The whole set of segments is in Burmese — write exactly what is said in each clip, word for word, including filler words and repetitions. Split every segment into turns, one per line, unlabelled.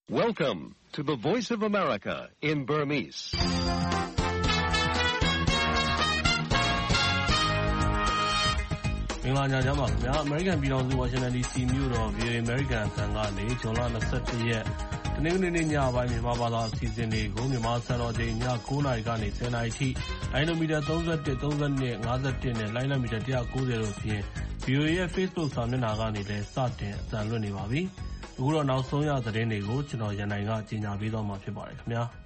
Welcome to the Voice of America in Burmese.
။မင်္ဂလာညချမ်းပါခင်ဗျာ။ American ပြည်ထောင်စု Washington ဒီ စီ မြို့တော် ဗွီအိုအေ American အသံကနေ ဇွန်လ ၂၁ ရက် တနင်္ဂနွေနေ့ညပိုင်းမြန်မာဘာသာအစီအစဉ်တွေကို မြန်မာစံတော်ချိန် ည ၉ နာရီကနေ ၁၀ နာရီအထိလိုင်းနိုမီတာ ၃၁, ၃၂, ၅၁ နဲ့ လိုင်းနိုမီတာ ၁၉၀ တို့ဖြင့် ဗွီအိုအေရဲ့ Facebook စာမျက်နှာကနေလည်းစတင်အသံလွှင့်နေပါပြီ။အခုတော့နောက်ဆုံးရသတင်းတွေကိုကျွန်တော်ရန်နိုင်ကကြီးညာပေးသွားမှာဖြစ်ပါတယ်ခင်ဗျာ။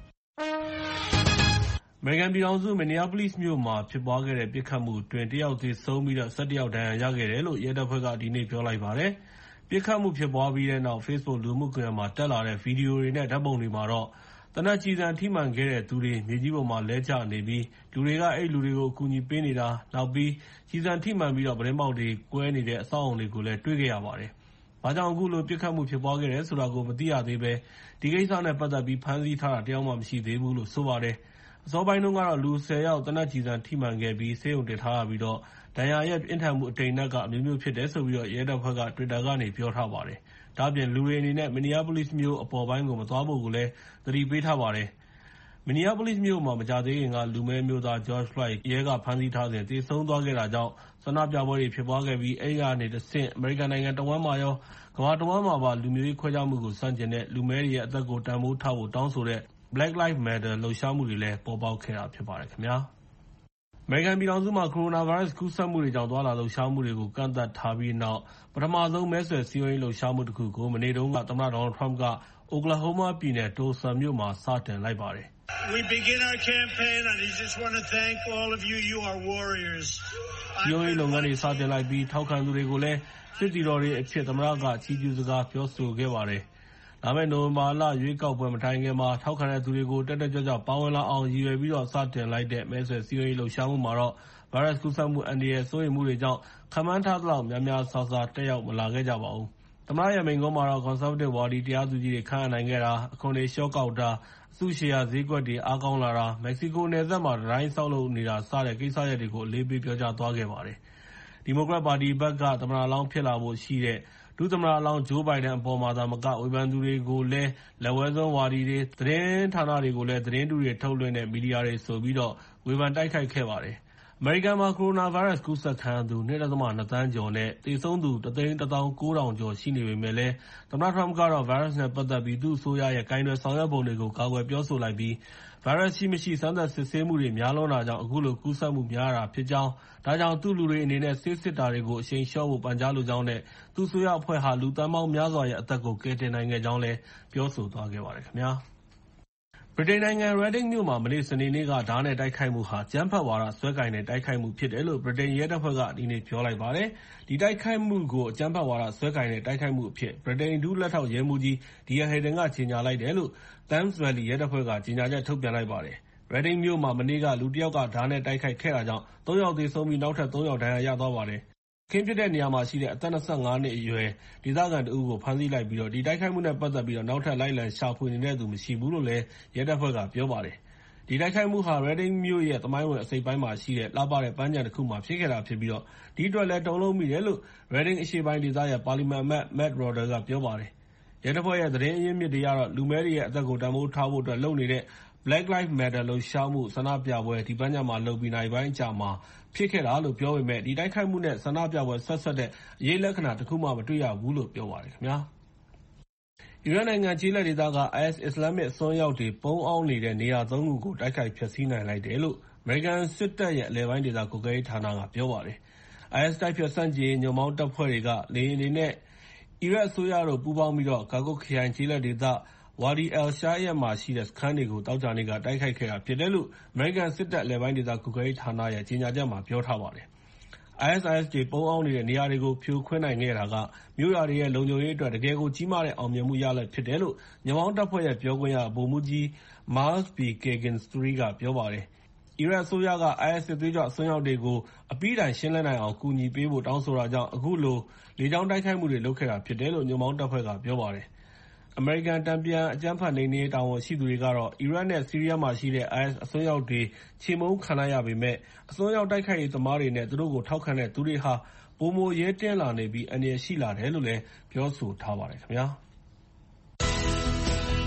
American ပြည်ထောင်စု Minneapolis မြို့မှာဖြစ်ပွားခဲ့တဲ့ပစ်ခတ်မှုအတွင်းတယောက်သေဆုံးပြီး ၁၁ ယောက်ဒဏ်ရာရခဲ့တယ်လို့ရဲတပ်ဖွဲ့ကဒီနေ့ပြောလိုက်ပါတယ်။ပစ်ခတ်မှုဖြစ်ပွားပြီးတဲ့နောက် Facebook လူမှုကွန်ရက်မှာတက်လာတဲ့ဗီဒီယိုတွေနဲ့ဓာတ်ပုံတွေမှာတော့သေနတ်ကျည်ဆံထိမှန်ခဲ့တဲ့သူတွေမြေကြီးပေါ်မှာလဲကျနေပြီးလူတွေကအဲ့လူတွေကိုအကူအညီပေးနေတာနောက်ပြီးကျည်ဆံထိမှန်ပြီးတော့ပရင်းပေါက်တွေကွဲနေတဲ့အဆောက်အုံတွေကိုလည်းတွေ့ခဲ့ရပါတယ်။ဘာကြောင့်အခုလိုပစ်ခတ်မှုဖြစ်ပွားခဲ့တယ်ဆိုတာကိုမသိရသေးပဲဒီကိစ္စနဲ့ပတ်သက်ပြီးဖမ်းဆီးထားတာတယောက်မှမရှိသေးဘူးလို့ဆိုပါတယ်။အစောပိုင်းတုန်းကတော့လူ ၁၀ ယောက်သေနတ်ကျည်ဆံထိမှန်ခဲ့ပြီးဆေးရုံတင်ထားရပြီးတော့ဒဏ်ရာရဲ့ပြင်းထန်မှုအတိမ်အနက်ကအမျိုးမျိုးဖြစ်တယ်ဆိုပြီးတော့ရဲတပ်ဖွဲ့က Twitter ကနေပြောထားပါတယ်။ဒါ့အပြင်လူတွေအနေနဲ့ Minneapolis မြို့အပေါ်ပိုင်းကိုမသွားဖို့ကိုလည်းသတိပေးထားပါတယ်။ Minneapolis မြို့မှာမကြာသေးခင်ကလူမည်းမျိုးသား George Floyd ရဲကဖမ်းဆီးထားစဉ်သေဆုံးသွားခဲ့တာကြောင့်ဆန္ဒပြပွဲတွေဖြစ်ပွားခဲ့ပြီးအဲဒီကနေတဆင့် American နိုင်ငံတဝန်းမှာရောကမ္ဘာတဝန်းမှာပါလူမျိုးရေးခွဲခြားမှုကိုဆန့်ကျင်တဲ့လူမည်းတွေရဲ့အသက်ကိုတန်ဖိုးထားဖို့တောင်းဆိုတဲ့ Black Lives Matter လှုပ်ရှားမှုတွေလည်းပေါ်ပေါက်ခဲ့တာဖြစ်ပါတယ်ခင်ဗျာ။ အမေရိကန်ပြည်ထောင်စုမှာကိုရိုနာဗိုင်းရပ်စ်ကူးစက်မှုတွေကြောင့်သွားလာလှုပ်ရှားမှုတွေကိုကန့်သတ်ထားပြီးနောက်ပထမဆုံးမဲဆွယ်စည်းရုံးရေးလှုပ်ရှားမှုတစ်ခုကိုမနေ့တုန်းကသမ္မတ Donald Trump က Oklahoma ပြည်နယ် Tulsa မြို့မှာစတင်လိုက်ပါတယ်။
We begin our campaign and I just want to thank all of you. You are warriors.
စည်းရုံးရေးလုပ်ငန်းတွေစတင်လိုက်ပြီးထောက်ခံသူတွေကိုလည်းစစ်တီတော်တွေအဖြစ်သမ္မတကချီးကျူးစကားပြောဆိုခဲ့ပါတယ်။လာမယ့်နိုဝင်ဘာလရွေးကောက်ပွဲမတိုင်ခင်မှာထောက်ခံတဲ့သူတွေကိုတက်တက်ကြွကြွပါဝင်လာအောင်ရည်ရွယ်ပြီးတော့စတင်လိုက်တဲ့မဲဆွယ်စည်းရုံးရေးလှုပ်ရှားမှုမှာတော့ဗိုင်းရပ်စ်ကူးစက်မှုအန္တရာယ်စိုးရိမ်မှုတွေကြောင့်ခန့်မှန်းထားသလောက်များများစားစားတက်ရောက်မလာခဲ့ကြပါဘူး။သမ္မတရဲ့မိန့်ခွန်းမှာတော့ Conservative ဝါဒီတရားသူကြီးတွေခန့်အပ်နိုင်ခဲ့တာအခွန်တွေလျှော့ကောက်တာအစုရှယ်ယာဈေးကွက်တွေအားကောင်းလာတာမက္ကဆီကိုနယ်စပ်မှာတံတိုင်းဆောက်လုပ်နေတာစတဲ့ကိစ္စရပ်တွေကိုအလေးပေးပြောကြားသွားခဲ့ပါတယ်။ဒီမိုကရက်ပါတီဘက်ကသမ္မတလောင်းဖြစ်လာဖို့ရှိတဲ့ဒုသမ္မတလောင်းဂျိုးဘိုင်ဒန်အပေါ်မှာသာမကဝေဖန်သူတွေကိုလည်းလက်ဝဲစွန်းဝါဒီတွေသတင်းဌာနတွေကိုလည်းသတင်းတုတွေထုတ်လွှင့်တဲ့မီဒီယာတွေဆိုပြီးတော့ဝေဖန်တိုက်ခိုက်ခဲ့ပါတယ်။အမေရိကန်မှာကိုရိုနာဗိုင်းရပ်စ်ကူးစက်ခံရသူ ၂.၂ သန်းကျော်နဲ့သေဆုံးသူ တစ်သိန်းတစ်သောင်းကိုးထောင်ကျော်ရှိနေပေမဲ့လည်းသမ္မတ Trump ကတော့ဗိုင်းရပ်စ်နဲ့ပတ်သက်ပြီးသူ့အစိုးရရဲ့ကိုင်တွယ်ဆောင်ရွက်ပုံတွေကိုကာကွယ်ပြောဆိုလိုက်ပြီးဗိုင်းရပ်စ်ရှိမရှိစမ်းသပ်စစ်ဆေးမှုတွေများလွန်းတာကြောင့်အခုလိုကူးစက်မှုများတာဖြစ်ကြောင်းဒါကြောင့်သူ့လူတွေအနေနဲ့ဆေးစစ်တာတွေကိုအရှိန်လျှော့ဖို့ပန်ကြားလိုကြောင်းနဲ့သူ့အစိုးရအဖွဲ့ဟာလူသန်းပေါင်းများစွာရဲ့အသက်ကိုကယ်တင်နိုင်ခဲ့ကြောင်းလည်းပြောဆိုသွားခဲ့ပါတယ်ခင်ဗျာ။ဗြိတိန်နိုင်ငံ Reading မြို့မှာမနေ့စနေနေ့ကဓားနဲ့တိုက်ခိုက်မှုဟာအကြမ်းဖက်ဝါဒစွဲကိုင်တဲ့တိုက်ခိုက်မှုဖြစ်တယ်လို့ဗြိတိန်ရဲတပ်ဖွဲ့ကဒီနေ့ပြောလိုက်ပါတယ်။ဒီတိုက်ခိုက်မှုကိုအကြမ်းဖက်ဝါဒစွဲကိုင်တဲ့တိုက်ခိုက်မှုအဖြစ်ဗြိတိန်ဒုလက်ထောက်ရဲမှူးကြီး Dear Haydon ကကြေညာလိုက်တယ်လို့ Thames Valley ရဲတပ်ဖွဲ့ကကြေညာချက်ထုတ်ပြန်လိုက်ပါတယ်။ Reading မြို့မှာမနေ့ကလူတစ်ယောက်ကဓားနဲ့တိုက်ခိုက်ခဲ့တာကြောင့်သုံးယောက်သေဆုံးပြီးနောက်ထပ်သုံးယောက်ဒဏ်ရာရသွားပါတယ်။အခင်းဖြစ်တဲ့နေရာမှာရှိတဲ့အသက် ၂၅ နှစ်အရွယ်ဒေသခံတဦးကိုဖမ်းဆီးလိုက်ပြီးတော့ဒီတိုက်ခိုက်မှုနဲ့ပတ်သက်ပြီးတော့နောက်ထပ်လိုက်လံရှာဖွေနေတဲ့သူမရှိဘူးလို့လည်းရဲတပ်ဖွဲ့ကပြောပါတယ်။ဒီတိုက်ခိုက်မှုဟာ Reading မြို့ရဲ့သမိုင်းဝင်အစိပ်ပိုင်းမှာရှိတဲ့လှပတဲ့ပန်းခြံတစ်ခုမှာဖြစ်ခဲ့တာဖြစ်ပြီးတော့ဒီအတွက်လည်းတုန်လှုပ်မိတယ်လို့ Reading အရှေ့ပိုင်းဒေသရဲ့ပါလီမန်အမတ် Matt Rodda ကပြောပါတယ်။ရဲတပ်ဖွဲ့ရဲ့သတင်းအရင်းမြစ်တွေကတော့လူမဲတွေရဲ့အသက်ကိုတန်ဖိုးထားဖို့အတွက်လုပ်နေတဲ့ Black Lives Matter လှုပ်ရှားမှုဆန္ဒပြပွဲဒီပန်းခြံမှာလုပ်ပြီးနိုင်ပိုင်းအကြာမှာဖြစ်ခဲ့တာလို့ပြောပေမဲ့ဒီတိုက်ခိုက်မှုနဲ့ဆန္ဒပြပွဲဆက်ဆက်တဲ့အရေးလက္ခဏာတစ်ခုမှမတွေ့ရဘူးလို့ပြောပါတယ်ခင်ဗျာ။အီရတ်နိုင်ငံကျေးလက်ဒေသက အိုင်အက်စ် အစ္စလာမစ်အစွန်းရောက်တွေပုန်းအောင်းနေတဲ့နေရာသုံးခုကိုတိုက်ခိုက်ဖျက်ဆီးနိုင်လိုက်တယ်လို့အမေရိကန်စစ်တပ်ရဲ့အလယ်ပိုင်းဒေသကွပ်ကဲရေးဌာနကပြောပါတယ်။ အိုင်အက်စ်တိုက်ဖျက်ဆန့်ကျင်ရေးညွှန့်ပေါင်းတပ်ဖွဲ့တွေကလေယာဉ်တွေနဲ့အီရတ်အစိုးရတို့ပူးပေါင်းပြီးတော့ကာကွတ်ခရိုင်ကျေးလက်ဒေသWadi al-Shayeb မှာရှိတဲ့စခန်းတွေကိုသောကြာနေ့ကတိုက်ခိုက်ခဲ့တာဖြစ်တယ်လို့အမေရိကန်စစ်တပ်အလယ်ပိုင်းဒေသကွပ်ကဲရေးဌာနရဲ့ကြေညာချက်မှာပြောထားပါတယ်။ အိုင်အက်စ် အိုင်အက်စ်တွေပုန်းအောင်းနေတဲ့နေရာတွေကိုဖြိုခွင်းနိုင်ခဲ့တာကမြို့ရွာတွေရဲ့လုံခြုံရေးအတွက်တကယ်ကိုကြီးမားတဲ့အောင်မြင်မှုရလဒ်ဖြစ်တယ်လို့ညွှန့်ပေါင်းတပ်ဖွဲ့ရဲ့ပြောခွင့်ရဗိုလ်မှူးကြီး Miles B. Kagan three ကပြောပါတယ်။အီရတ်အစိုးရက အိုင်အက်စ်စစ်သွေးကြွအစွန်းရောက်တွေကိုအပြီးတိုင်ရှင်းလင်းနိုင်အောင်ကူညီပေးဖို့တောင်းဆိုတာကြောင့်အခုလိုလေကြောင်းတိုက်ခိုက်မှုတွေလုပ်ခဲ့တာဖြစ်တယ်လို့ညွှန့်ပေါင်းတပ်ဖွဲ့ကပြောပါတယ်။အမေရိကန်တန်ပြန်အကြမ်းဖက်နှိမ်နင်းရေးတာဝန်ရှိသူတွေကတော့အီရတ်နဲ့ဆီးရီးယားမှာရှိတဲ့ အိုင်အက်စ်အစွန်းရောက်တွေချေမှုန်းခံလိုက်ရပေမဲ့အစွန်းရောက်တိုက်ခိုက်ရေးသမားတွေနဲ့သူတို့ကိုထောက်ခံတဲ့သူတွေဟာပိုမိုရဲတင်းလာနေပြီးအန္တရာယ်ရှိလာတယ်လို့လည်းပြောဆိုထားပါတယ်ခင်ဗျာ။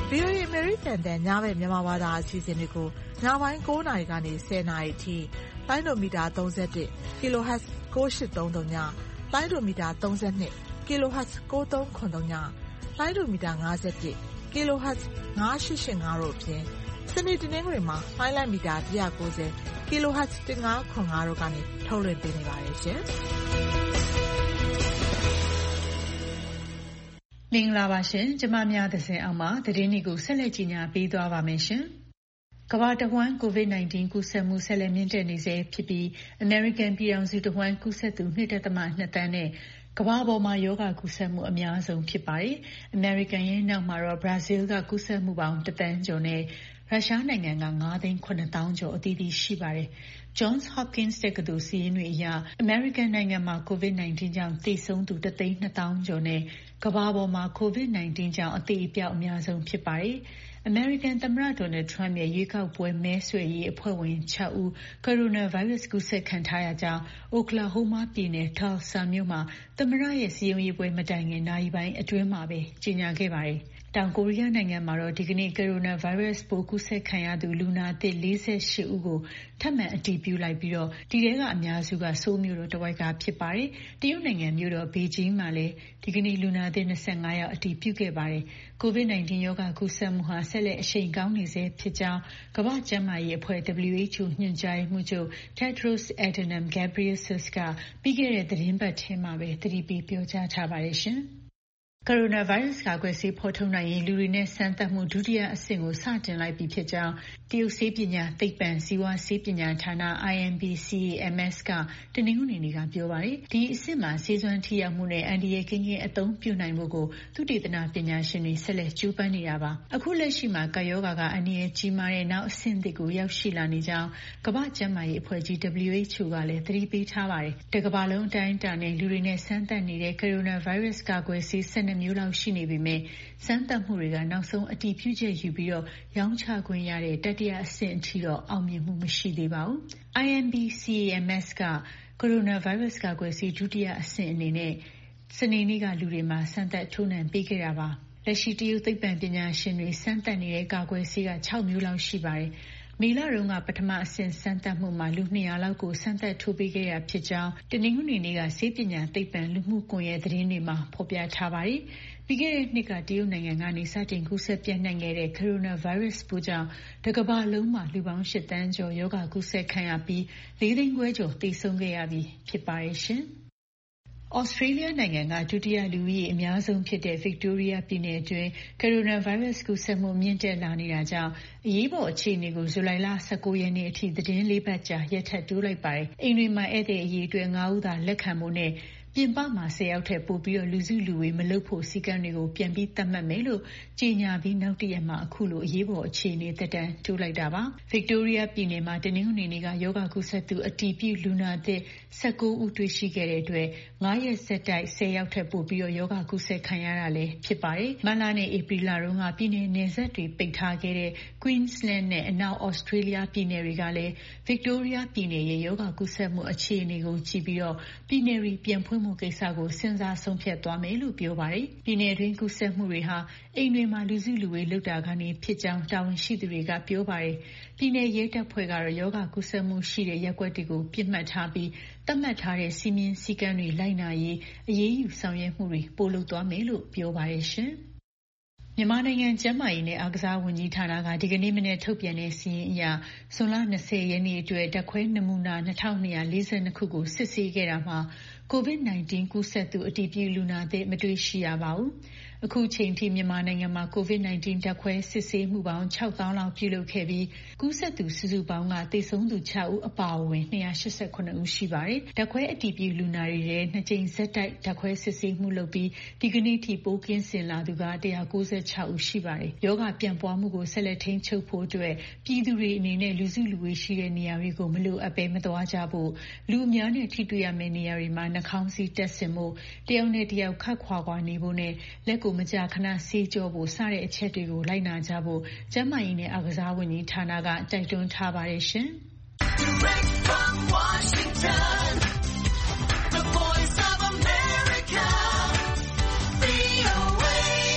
ဗီအိုအေ American တန်ညဘက်မြန်မာဘာသာအစီအစဉ်တွေကိုညပိုင်း၉နာရီကနေ၁၀နာရီအထိလိုင်းဒိုမီတာ၃၁ kilohertz ၉၈၃၃ညလိုင်းဒိုမီတာ၃၂ kilohertz ၉၃၇၃ညလိုင်းဒိုမီတာ၅၁ kilohertz ၅၈၈၅တို့အပြင်စနေတနင်္ဂနွေမှာလိုင်းလိုက်မီတာ၁၉၀ kilohertz ၁၅၇၅တို့ကနေထုတ်လွှင့်ပေးနေပါတယ်ရှင်
မင်္ဂလာပါရှင်ကျမများသစဉ်အောင်မှာသတင်းတွေကိုဆက်လက်ကြီးညာပေးသွားပါမယ်ရှင်ကမ္ဘာတဝန်း ကိုဗစ် ၁၉ ကူးစက်မှုဆက်လက်မြင့်တက်နေစေဖြစ်ပြီး American ပြည်ထောင်စုတဝန်းကူးစက်သူ ၂ ဒသမ ၂ သန်းနဲ့ကမ္ဘာပေါ်မှာယောဂကူးစက်မှုအများဆုံးဖြစ်ပါတယ်။ American ရဲ့နောက်မှာတော့ Brazil ကကူးစက်မှုပေါင်းတစ်သန်းကျော်နဲ့ရုရှားနိုင်ငံက၅သိန်း၇သောင်းကျော်အသီးသီးရှိပါတယ်။ Johns Hopkins တက္ကသိုလ်စာရင်းတွေအရ American နိုင်ငံမှာ ကိုဗစ် ၁၉ ကြောင့်သေဆုံးသူတစ်သိန်းနှစ်သောင်းကျော်နဲ့ကမ္ဘာပေါ်မှာ ကိုဗစ် ၁၉ ကြောင့်အသေအပျောက်အများဆုံးဖြစ်ပါတယ်။ American သမ္မတ Donald Trump ရဲ့ရွေးကောက်ပွဲမဲဆွယ်ရေးအဖွဲ့ဝင်၆ဦးကိုရိုနာဗိုင်းရပ်စ်ကူးစက်ခံထားရကြောင်း Oklahoma ပြည်နယ် Tulsa မြို့မှာသမ္မတရဲ့စည်းရုံးရေးပွဲမတိုင်ခင်နာရီပိုင်းအတွင်းမှာပဲကြေညာခဲ့ပါတယ်။တောင်ကိုရီးယားနိုင်ငံမှာတော့ဒီကနေ့ကိုရိုနာဗိုင်းရပ်စ်ပိုးကူးစက်ခံရသူလူနာသစ်၄၈ဦးကိုထပ်မံအတည်ပြုလိုက်ပြီးတော့ဒီထဲကအများစုကဆိုးလ်မြို့တော်တဝိုက်ကဖြစ်ပါတယ်။တရုတ်နိုင်ငံမြို့တော်ဘေဂျင်းမှာလည်းဒီကနေ့လူနာသစ်၂၅ယောက်အတည်ပြုခဲ့ပါတယ်။ကိုဗစ် ၁၉ ရောဂါကူးစက်မှုဟာဆက်လက်အရှိန်ကောင်းနေဆဲဖြစ်ကြောင်းကမ္ဘာ့ကျန်းမာရေးအဖွဲ့ W H O ညွှန်ကြားရေးမှူးချုပ် Tedros Adhanom Ghebreyesus ကပြီးခဲ့တဲ့သတင်းပတ်ထဲမှာပဲသတိပေးပြောကြားထားပါတယ်ရှင်။ကိုရိုနာဗိုင်းရပ်စ်ကာကွယ်ဆေးဖော်ထုတ်နိုင်ရေးလူတွေနဲ့စမ်းသပ်မှုဒုတိယအဆင့်ကိုစတင်လိုက်ပြီဖြစ်ကြောင်းတရုတ်ဆေးပညာသိပ္ပံဇီဝဆေးပညာဌာန I M B C A M S ကတနင်္ဂနွေနေ့ကပြောပါတယ်။ဒီအဆင့်မှာဆေးစွမ်းထိရောက်မှုနဲ့အန္တရာယ်ကင်းကင်းအသုံးပြုနိုင်မှုကိုသုတေသနပညာရှင်တွေဆက်လက်ကြိုးပမ်းနေတာပါ။အခုလက်ရှိမှာကပ်ရောဂါကအန္တရာယ်ကြီးမားတဲ့နောက်အဆင့်သစ်ကိုရောက်ရှိလာနေကြောင်းကမ္ဘာ့ကျန်းမာရေးအဖွဲ့ကြီး W H O ကလည်းသတိပေးထားပါတယ်။တကမ္ဘာလုံးအတိုင်းအတာနဲ့လူတွေနဲ့စမ်းသပ်နေတဲ့ကိုရိုနာဗိုင်းရပ်စ်ကာကွယ်ဆေး၁၂မျိုးလောက်ရှိနေပေမဲ့စမ်းသပ်မှုတွေကနောက်ဆုံးအတည်ပြုချက်ယူပြီးတော့ရောင်းချခွင့်ရတဲ့တတိယအဆင့်အထိတော့အောင်မြင်မှုမရှိသေးပါဘူး။ I M B C A M S ကကိုရိုနာဗိုင်းရပ်စ်ကာကွယ်ဆေးဒုတိယအဆင့်အနေနဲ့စနေနေ့ကလူတွေမှာစမ်းသပ်ထိုးနှံပေးခဲ့တာပါ။လက်ရှိတရုတ်သိပ္ပံပညာရှင်တွေစမ်းသပ်နေတဲ့ကာကွယ်ဆေးက၆မျိုးလောက်ရှိပါတယ်။မေလတုန်းကပထမအဆင့်စမ်းသပ်မှုမှာလူ၂၀၀လောက်ကိုစမ်းသပ်ထိုးပေးခဲ့ရဖြစ်ကြောင်းတနင်္ဂနွေနေ့ကဆေးပညာသိပ္ပံလူမှုကွန်ရက်သတင်းတွေမှာဖော်ပြထားပါတယ်။ပြီးခဲ့တဲ့နှစ်ကတရုတ်နိုင်ငံကနေစတင်ကူးစက်ပြန့်နှံ့ခဲ့တဲ့ကိုရိုနာဗိုင်းရပ်စ်ပိုးကြောင့်တကမ္ဘာလုံးမှာလူပေါင်း၈သန်းကျော်ရောဂါကူးစက်ခံရပြီး၄သိန်းခွဲကျော်သေဆုံးခဲ့ရပြီဖြစ်ပါတယ်ရှင်။ဩစတြေးလျနိုင်ငံကဒုတိယလူဦးရေအများဆုံးဖြစ်တဲ့ Victoria ပြည်နယ်အတွင်းကိုရိုနာဗိုင်းရပ်စ်ကူးစက်မှုမြင့်တက်လာနေတာကြောင့်အရေးပေါ်အခြေအနေကိုဇူလိုင်လ၁၉ရက်နေ့အထိသတင်းလေးပတ်ကြာရက်ထပ်တိုးလိုက်ပါတယ်။အိမ်တွေမှာဧည့်သည်အရေအတွက်၅ဦးသာလက်ခံဖို့နဲ့ပြင်ပမှာ၁၀ယောက်ထက်ပိုပြီးတော့လူစုလူဝေးမလုပ်ဖို့စည်းကမ်းတွေကိုပြန်ပြီးသတ်မှတ်မယ်လို့ကြေညာပြီးနောက်တရက်မှာအခုလိုအရေးပေါ်အခြေအနေသက်တမ်းတိုးလိုက်တာပါ။ Victoria ပြည်နယ်မှာတနင်္ဂနွေနေ့ကယောဂကူးစက်သူအတည်ပြုလူနာသစ်၁၉ဦးတွေ့ရှိခဲ့တဲ့အတွက်၅ရက်ဆက်တိုက်၁၀ယောက်ထက်ပိုပြီးတော့ယောဂကူးစက်ခံရတာလည်းဖြစ်ပါတယ်။မတ်လနဲ့ဧပြီလတုန်းကပြည်နယ်နယ်စပ်တွေပိတ်ထားခဲ့တဲ့ Queensland နဲ့အနောက် Australia ပြည်နယ်တွေကလည်း Victoria ပြည်နယ်ရဲ့ယောဂကူးစက်မှုအခြေအနေကိုကြည့်ပြီးတော့ပြည်နယ်တွေပြန်ဖွင့်မှုကိစ္စကိုစဉ်းစားဆုံးဖြတ်သွားမယ်လို့ပြောပါတယ်။ပြည်နယ်တွင်းကူးစက်မှုတွေဟာအိမ်တွေမှာလူစုလူဝေးလုပ်တာကနေဖြစ်ကြောင်းတာဝန်ရှိသူတွေကပြောပါတယ်။ပြည်နယ်ရဲတပ်ဖွဲ့ကတော့ယောဂကူးစက်မှုရှိတဲ့ရပ်ကွက်တွေကိုပြစ်မှတ်ထားပြီးသတ်မှတ်ထားတဲ့စီမင်းစည်းကမ်းတွေလိုက်နာရေးအရေးယူဆောင်ရွက်မှုတွေပိုလုပ်သွားမယ်လို့ပြောပါတယ်ရှင်။မြန်မာနိုင်ငံကျန်းမာရေးနဲ့အားကစားဝန်ကြီးဌာနကဒီကနေ့မနေ့ထုတ်ပြန်တဲ့စာရင်းအရဇွန်လ၂၀ရက်နေ့အတွက်ဓာတ်ခွဲနမူနာ၂၂၄၂ခုကိုစစ်ဆေးခဲ့တာမှာကိုဗစ်၁၉ကူးစက်သူအတည်ပြုလူနာသစ်မတွေ့ရှိရပါဘူး။အခုချိန်ထိမြန်မာနိုင်ငံမှာကိုဗစ်၁၉ဓာတ်ခွဲစစ်ဆေးမှုပေါင်း၆သောင်းလောက်ပြုလုပ်ခဲ့ပြီးကူးစက်သူစုစုပေါင်းကသေဆုံးသူ၆ဦးအပါအဝင်၂၈၈ဦးရှိပါတယ်။ဓာတ်ခွဲအတည်ပြုလူနာတွေထဲနှစ်ကြိမ်ဆက်တိုက်ဓာတ်ခွဲစစ်ဆေးမှုလုပ်ပြီးဒီကနေ့ထိပိုးကင်းစင်လာသူက၁၉၆ဦးရှိပါတယ်။ယောဂပြန့်ပွားမှုကိုဆက်လက်ထိန်းချုပ်ဖို့အတွက်ပြည်သူတွေအနေနဲ့လူစုလူဝေးရှိတဲ့နေရာတွေကိုမလိုအပ်ဘဲမသွားကြဖို့လူအများနဲ့ထိတွေ့ရမယ့်နေရာတွေမှာနှာခေါင်းစည်းတပ်ဆင်ဖို့တယောက်နဲ့တယောက်ခတ်ခွာခွာနေဖို့နဲ့လက်ကိုမကြာခဏဆေးကြောဖို့စတဲ့အချက်တွေကိုလိုက်နာကြဖို့ကျန်းမာရေးနဲ့အားကစားဝန်ကြီးဌာနကတိုက်တွန်းထားပါတယ်ရှင်။ Direct from Washington, the voice of America, V O A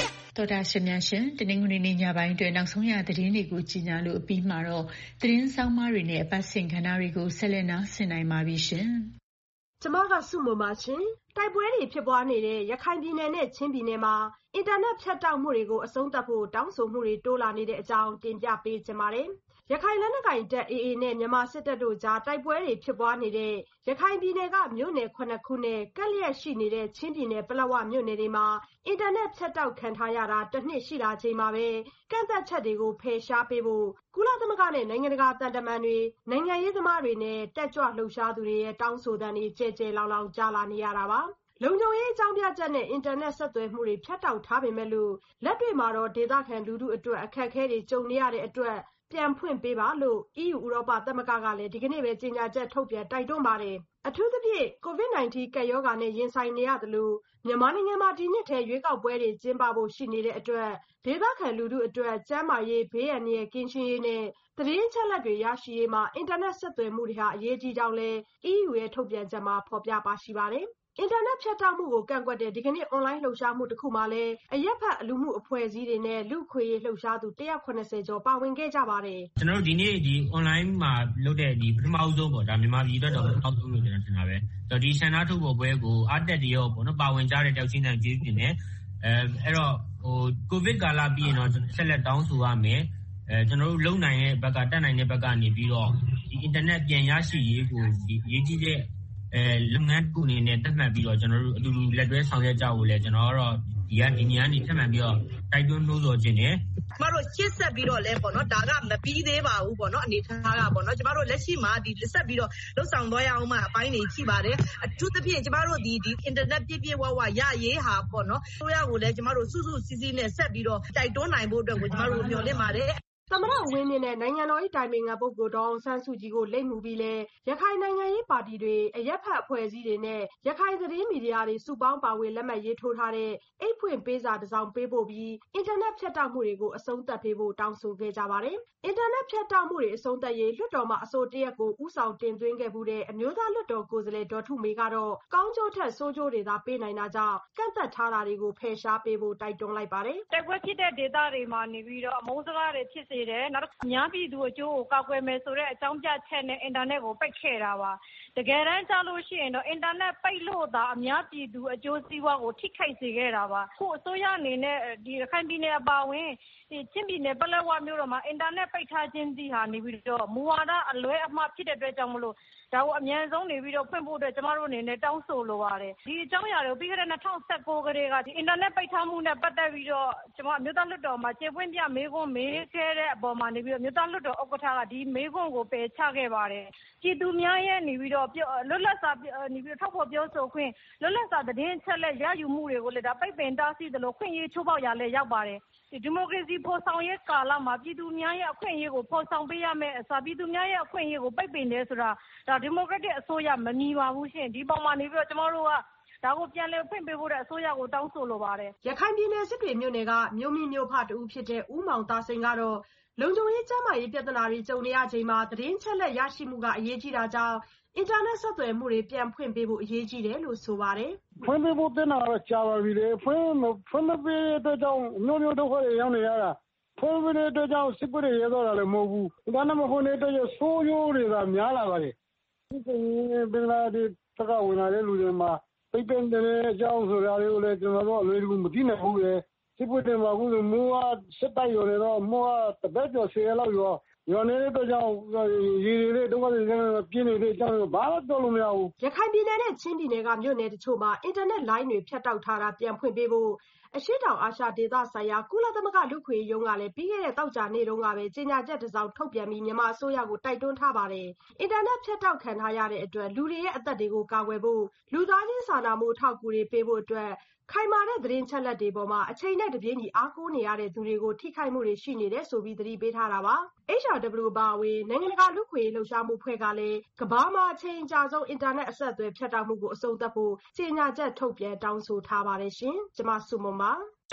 သောတာရှင်များရှင်တနင်္ဂနွေနေ့ညပိုင်းတွင်နောက်ဆုံးရသတင်းတွေကိုကြီးညာလို့အပြီးမှာတော့သတင်းဆောင်မတွေနဲ့အပတ်စဉ်ခန္ဓာတွေကိုဆက်လက်နားဆင်နိုင်ပါပြီရှင်
။ကျမကစုမပါရှင်တိုက်ပွဲတွေဖြစ်ပွားနေတဲ့ရခိုင်ပြည်နယ်နဲ့ချင်းပြည်နယ်မှာအင်တာနက်ဖြတ်တောက်မှုတွေကိုအဆုံးသတ်ဖို့တောင်းဆိုမှုတွေတိုးလာနေတဲ့အကြောင်းတင်ပြပေးချင်ပါတယ်။ရခိုင်လက်နက်ကိုင်တပ် အေအေ နဲ့မြန်မာစစ်တပ်တို့ကြားတိုက်ပွဲတွေဖြစ်ပွားနေတဲ့ရခိုင်ပြည်နယ်ကမြို့နယ်ခုနှစ်ခုနဲ့ကပ်လျက်ရှိနေတဲ့ချင်းပြည်နယ်ပလက်ဝမြို့နယ်တွေမှာအင်တာနက်ဖြတ်တောက်ခံထားရတာတစ်နှစ်ရှိလာချိန်မှာပဲကန့်သက်ချက်တွေကိုဖယ်ရှားပေးဖို့ကုလသမဂ္ဂနဲ့နိုင်ငံတကာတန်တမန်တွေနိုင်ငံရေးသမားတွေနဲ့တက်ကြွလှုပ်ရှားသူတွေရဲ့တောင်းဆိုသံတွေကြဲကြဲလောင်လောင်ကြားလာနေရတာပါ။လုံခြုံရေးအကြောင်းပြချက်နဲ့အင်တာနက်ဆက်သွယ်မှုတွေဖြတ်တောက်ထားပေမဲ့လို့လက်တွေ့မှာတော့ဒေသခံလူထုအတွက်အခက်အခဲတွေကြုံနေရတဲ့အတွက်ပြန်ဖွင့်ပေးပါလို့ အီးယူ ဥရောပသမဂ္ဂကလည်းဒီကနေ့ပဲကြေညာချက်ထုတ်ပြန်တိုက်တွန်းပါတယ်။အထူးသဖြင့်ကိုဗစ် ၁၉ ကပ်ရောဂါနဲ့ရင်ဆိုင်နေရသလိုမြန်မာနိုင်ငံမှာဒီနှစ်ထဲရွေးကောက်ပွဲတွေကျင်းပဖို့ရှိနေတဲ့အတွက်ဒေသခံလူထုအတွက်ကျန်းမာရေးဘေးအန္တရာယ်ကင်းရှင်းရေးနဲ့သတင်းချက်လက်တွေရရှိရေးမှာအင်တာနက်ဆက်သွယ်မှုတွေဟာအရေးကြီးကြောင်းလည်း အီးယူ ရဲ့ထုတ်ပြန်ချက်မှာဖော်ပြပါရှိပါတယ်။အင်တာနက်ဖြတ်တောက်မှုကိုကန့်ကွက်တဲ့ဒီကနေ့အွန်လိုင်းလှုပ်ရှားမှုတစ်ခုမှာလည်းအရက်ဖတ်လူမှုအဖွဲ့အစည်းတွေနဲ့လူခွေရေးလှုပ်ရှားသူတစ်ရာခုနှစ်ဆယ်ကျော်ပါဝင်ခဲ့ကြပါတယ်
။ကျွန်တော်တို့ဒီနေ့ဒီ online မှာလုပ်တဲ့ဒီပထမဆုံးပေါ့ဒါမြန်မာပြည်အတွက်တော့ပထမဆုံးလို့ကျွန်တော်ထင်တာပဲ။ဆိုတော့ဒီဆန္ဒထုတ်ပေါ်ပွဲကိုအားတက်တရောပေါ့နော်ပါဝင်ကြတဲ့တောက်ချင်းတန်ကျေးဇူးတင်တယ်။အဲအဲ့တော့ဟိုကိုဗစ်ကာလပြီးရင်တော့ဆက်လက်တောင်းဆိုရမယ်။အဲကျွန်တော်တို့လုံနိုင်တဲ့ဘက်ကတက်နိုင်တဲ့ဘက်ကနေပြီးတော့ဒီ internet ပြန်ရရှိရေးကိုဒီရေးကြီးတဲ့အဲလုပ်ငန်းကူအနေနဲ့တက်မှတ်ပြီးတော့ကျွန်တော်တို့အတူတူလက်တွဲဆောင်ရွက်ကြဖို့လဲကျွန်တော်ကတော့ဒီကဒီညနေထပ်မှန်ပြီးတော့တိုက်တွန်းနှိုးဆော်ခြင်းနဲ့
ကျမတို့ရှေ့ဆက်ပြီးတော့လဲပေါ့နော်ဒါကမပြီးသေးပါဘူးပေါ့နော်အနေထားကပေါ့နော်ကျမတို့လက်ရှိမှာဒီဆက်ပြီးတော့လှုပ်ဆောင်သွားရအောင်မှအပိုင်းတွေရှိပါတယ်အထူးသဖြင့်ကျမတို့ဒီဒီ internet ပြည့်ပြည့်ဝဝရရေးဟာပေါ့နော်ဆိုရကိုလဲကျမတို့စုစုစည်းစည်းနဲ့ဆက်ပြီးတော့တိုက်တွန်းနိုင်ဖို့အတွက်ကိုကျမတို့မျှော်လင့်ပါတယ်
သမရဝင်းမြင့်နဲ့နိုင်ငံတော်၏တိုင်ပင်ခံပုဂ္ဂိုလ်ဒေါအောင်ဆန်းစုကြည်ကိုလိပ်မှုပြီးလဲရခိုင်နိုင်ငံရေးပါတီတွေအရက်ဖတ်အဖွဲ့အစည်းတွေနဲ့ရခိုင်သတင်းမီဒီယာတွေစုပေါင်းပါဝင်လက်မှတ်ရေးထိုးထားတဲ့အိတ်ဖွင့်ပေးစာတစ်စောင်ပေးပို့ပြီးအင်တာနက်ဖြတ်တောက်မှုတွေကိုအဆုံးသတ်ပေးဖို့တောင်းဆိုခဲ့ကြပါတယ်။အင်တာနက်ဖြတ်တောက်မှုတွေအဆုံးသတ်ရေးလွှတ်တော်မှအဆိုတရက်ကိုဥဆောင်တင်သွင်းခဲ့မှုတဲ့အမျိုးသားလွှတ်တော်ကိုယ်စားလှယ်ဒေါ်ထုမေကတော့ကောင်းကျိုးထက်ဆိုးကျိုးတွေသာပေးနိုင်တာကြောင့်ကန့်သက်ထားတာတွေကိုဖယ်ရှားပေးဖို့တိုက်တွန်းလိုက်ပါတယ်
။တိုက်ပွဲဖြစ်တဲ့ဒေသတွေမှာနေပြီးတော့အမုန်းစကားတွေဖြစ်စေတယ်နောက်အများပြည်သူအကျိုးကိုကောက်ွယ်မယ်ဆိုတဲ့အကြောင်းပြချက်နဲ့အင်တာနက်ကိုပိတ်ခဲ့တာပါတကယ်တမ်းကြားလို့ရှိရင်တော့အင်တာနက်ပိတ်လို့သာအများပြည်သူအကျိုးစီးပွားကိုထိခိုက်စေခဲ့တာပါခုအစိုးရအနေနဲ့ဒီရခိုင်ပြည်နယ်အပါအဝင်ဒီချင်းပြည်နယ်ပလက်ဝမြို့တော်မှာအင်တာနက်ပိတ်ထားခြင်းစီဟာနေပြီးတော့မူဝါဒအလွဲအမှားဖြစ်တဲ့အတွက်ကြောင့်မလို့ဒါကိုအမြန်ဆုံးနေပြီးတော့ဖွင့်ဖို့အတွက်ကျမတို့အနေနဲ့တောင်းဆိုလိုပါတယ်ဒီအကြောင်းအရာတွေပြီးခဲ့တဲ့၂၀၁၉ကလေးကဒီအင်တာနက်ပိတ်ထားမှုနဲ့ပတ်သက်ပြီးတော့ကျွန်မမြို့သားလွှတ်တော်မှာကျေပွင့်ပြမေးခွန်းမေးခဲ့တဲ့အပေါ်မှာနေပြီးတော့မြို့သားလွှတ်တော်ဥက္ကဋ္ဌကဒီမေးခွန်းကိုပယ်ချခဲ့ပါတယ်ပြည်သူများရဲ့နေပြီးတော့လွတ်လပ်စွာနေပြီးတော့ထောက်ဖော်ပြောဆိုခွင့်လွတ်လပ်စွာသတင်းချက်လက်ရယူမှုတွေကိုလည်းဒါပိတ်ပင်တားဆီးသလိုခွင့်ရေးချိုးဖောက်ရလဲရောက်ပါတယ်ဒီမိုကရေစီဖော်ဆောင်ရေးကာလမှာပြည်သူများရဲ့အခွင့်အရေးကိုဖော်ဆောင်ပေးရမယ်အစားပြည်သူများရဲ့အခွင့်အရေးကိုပိတ်ပင်တယ်ဆိုတာဒါဒီမိုကရက်တစ်အစိုးရမမြည်ပါဘူးရှင်ဒီပုံမှာနေပြီးတော့ကျမတို့ကဒါကိုပြန်လည်ဖွင့်ပေးဖို့တဲ့အစိုးရကိုတောင်းဆိုလိုပါတယ်
ရခိုင်ပြည်နယ်စစ်တွေမြို့နယ်ကမြို့မိမြို့ဖတူဖြစ်တဲ့ဦးမောင်သားစိန်ကတော့လုံခြုံရေးကျန်းမာရေးပြဿနာတွေကြုံနေရချိန်မှာသတင်းချက်လက်ရရှိမှုကအရေးကြီးတာကြောင့်အင်တာနက်ဆက်သွယ်မှုတွေပြန်ဖွင့်ပေးဖို့အရေးကြီးတယ်လို့ဆိုပါတယ်
။ဖွင့်ပေးဖို့တင်တာတော့ကြာပါပြီလေ။ဖွင့်ဖွင့်မပေးတဲ့အတွက်ကြောင့်မျိုးမျိုးဒုက္ခတွေရောက်နေရတာ။ဖွင့်ပေးတဲ့အတွက်ကြောင့်စစ်ပွဲတွေရတော့တာလည်းမဟုတ်ဘူး။အင်တာနက်မဖွင့်တဲ့အတွက်ကြောင့်ဆိုးရိုးတွေကများလာပါတယ်။ဒီကိန်းဘင်္ဂလားဒေ့ရှ်ကဝင်လာတဲ့လူတွေမှာပိတ်ပင်တဲ့အကြောင်းဆိုတာတွေကိုလည်းကျွန်တော်တို့အလွယ်တကူမသိနိုင်ဘူးလေ။စစ်ပွဲတွေမှာအခုမိုးကစစ်တိုက်ရော်နေတော့မိုးကတပတ်ကျော်ဆယ်ရက်လောက်ရောရောနေတဲ့အတွက်ကြောင့်ရေတွေတုံးကနေပြင်းနေတဲ့အကြောင်းဘာမှတော့လို့မရဘူး
ရခိုင်ပြည်နယ်နဲ့ချင်းပြည်နယ်ကမြို့နယ်တချို့မှာအင်တာနက်လိုင်းတွေဖြတ်တောက်ထားတာပြန်ဖွင့်ပေးဖို့အရှေ့တောင်အာရှဒေသဆိုင်ရာကုလသမဂ္ဂလူ့ခွင့်ရေးရုံးကလည်းပြီးခဲ့တဲ့တောက်ကြနေ့တုန်းကပဲကြေညာချက်တစ်စောင်ထုတ်ပြန်ပြီးမြန်မာအစိုးရကိုတိုက်တွန်းထားပါတယ်အင်တာနက်ဖြတ်တောက်ခံထားရတဲ့အတွက်လူတွေရဲ့အသက်တွေကိုကာကွယ်ဖို့လူသားချင်းစာနာမှုအထောက်အကူတွေပေးဖို့အတွက်ခိုင်မာတဲ့သတင်းချက်လက်တွေပေါ်မှာအချိန်နဲ့တပြေးညီအားကိုးနေရတဲ့သူတွေကိုထိခိုက်မှုတွေရှိနေတယ်ဆိုပြီးသတိပေးထားတာပါ H R W ဘာဝေနိုင်ငံတကာလူ့ခွင့်ရေးလှုပ်ရှားမှုဖွဲ့ကလည်းကမ္ဘာမှာအချိန်ကြာဆုံးအင်တာနက်အဆက်အသွယ်ဖြတ်တောက်မှုကိုအဆုံးသတ်ဖို့ကြေညာချက်ထုတ်ပြန်တောင်းဆိုထားပါတယ်ရှင်ကျွန်မစုမွန်ပါ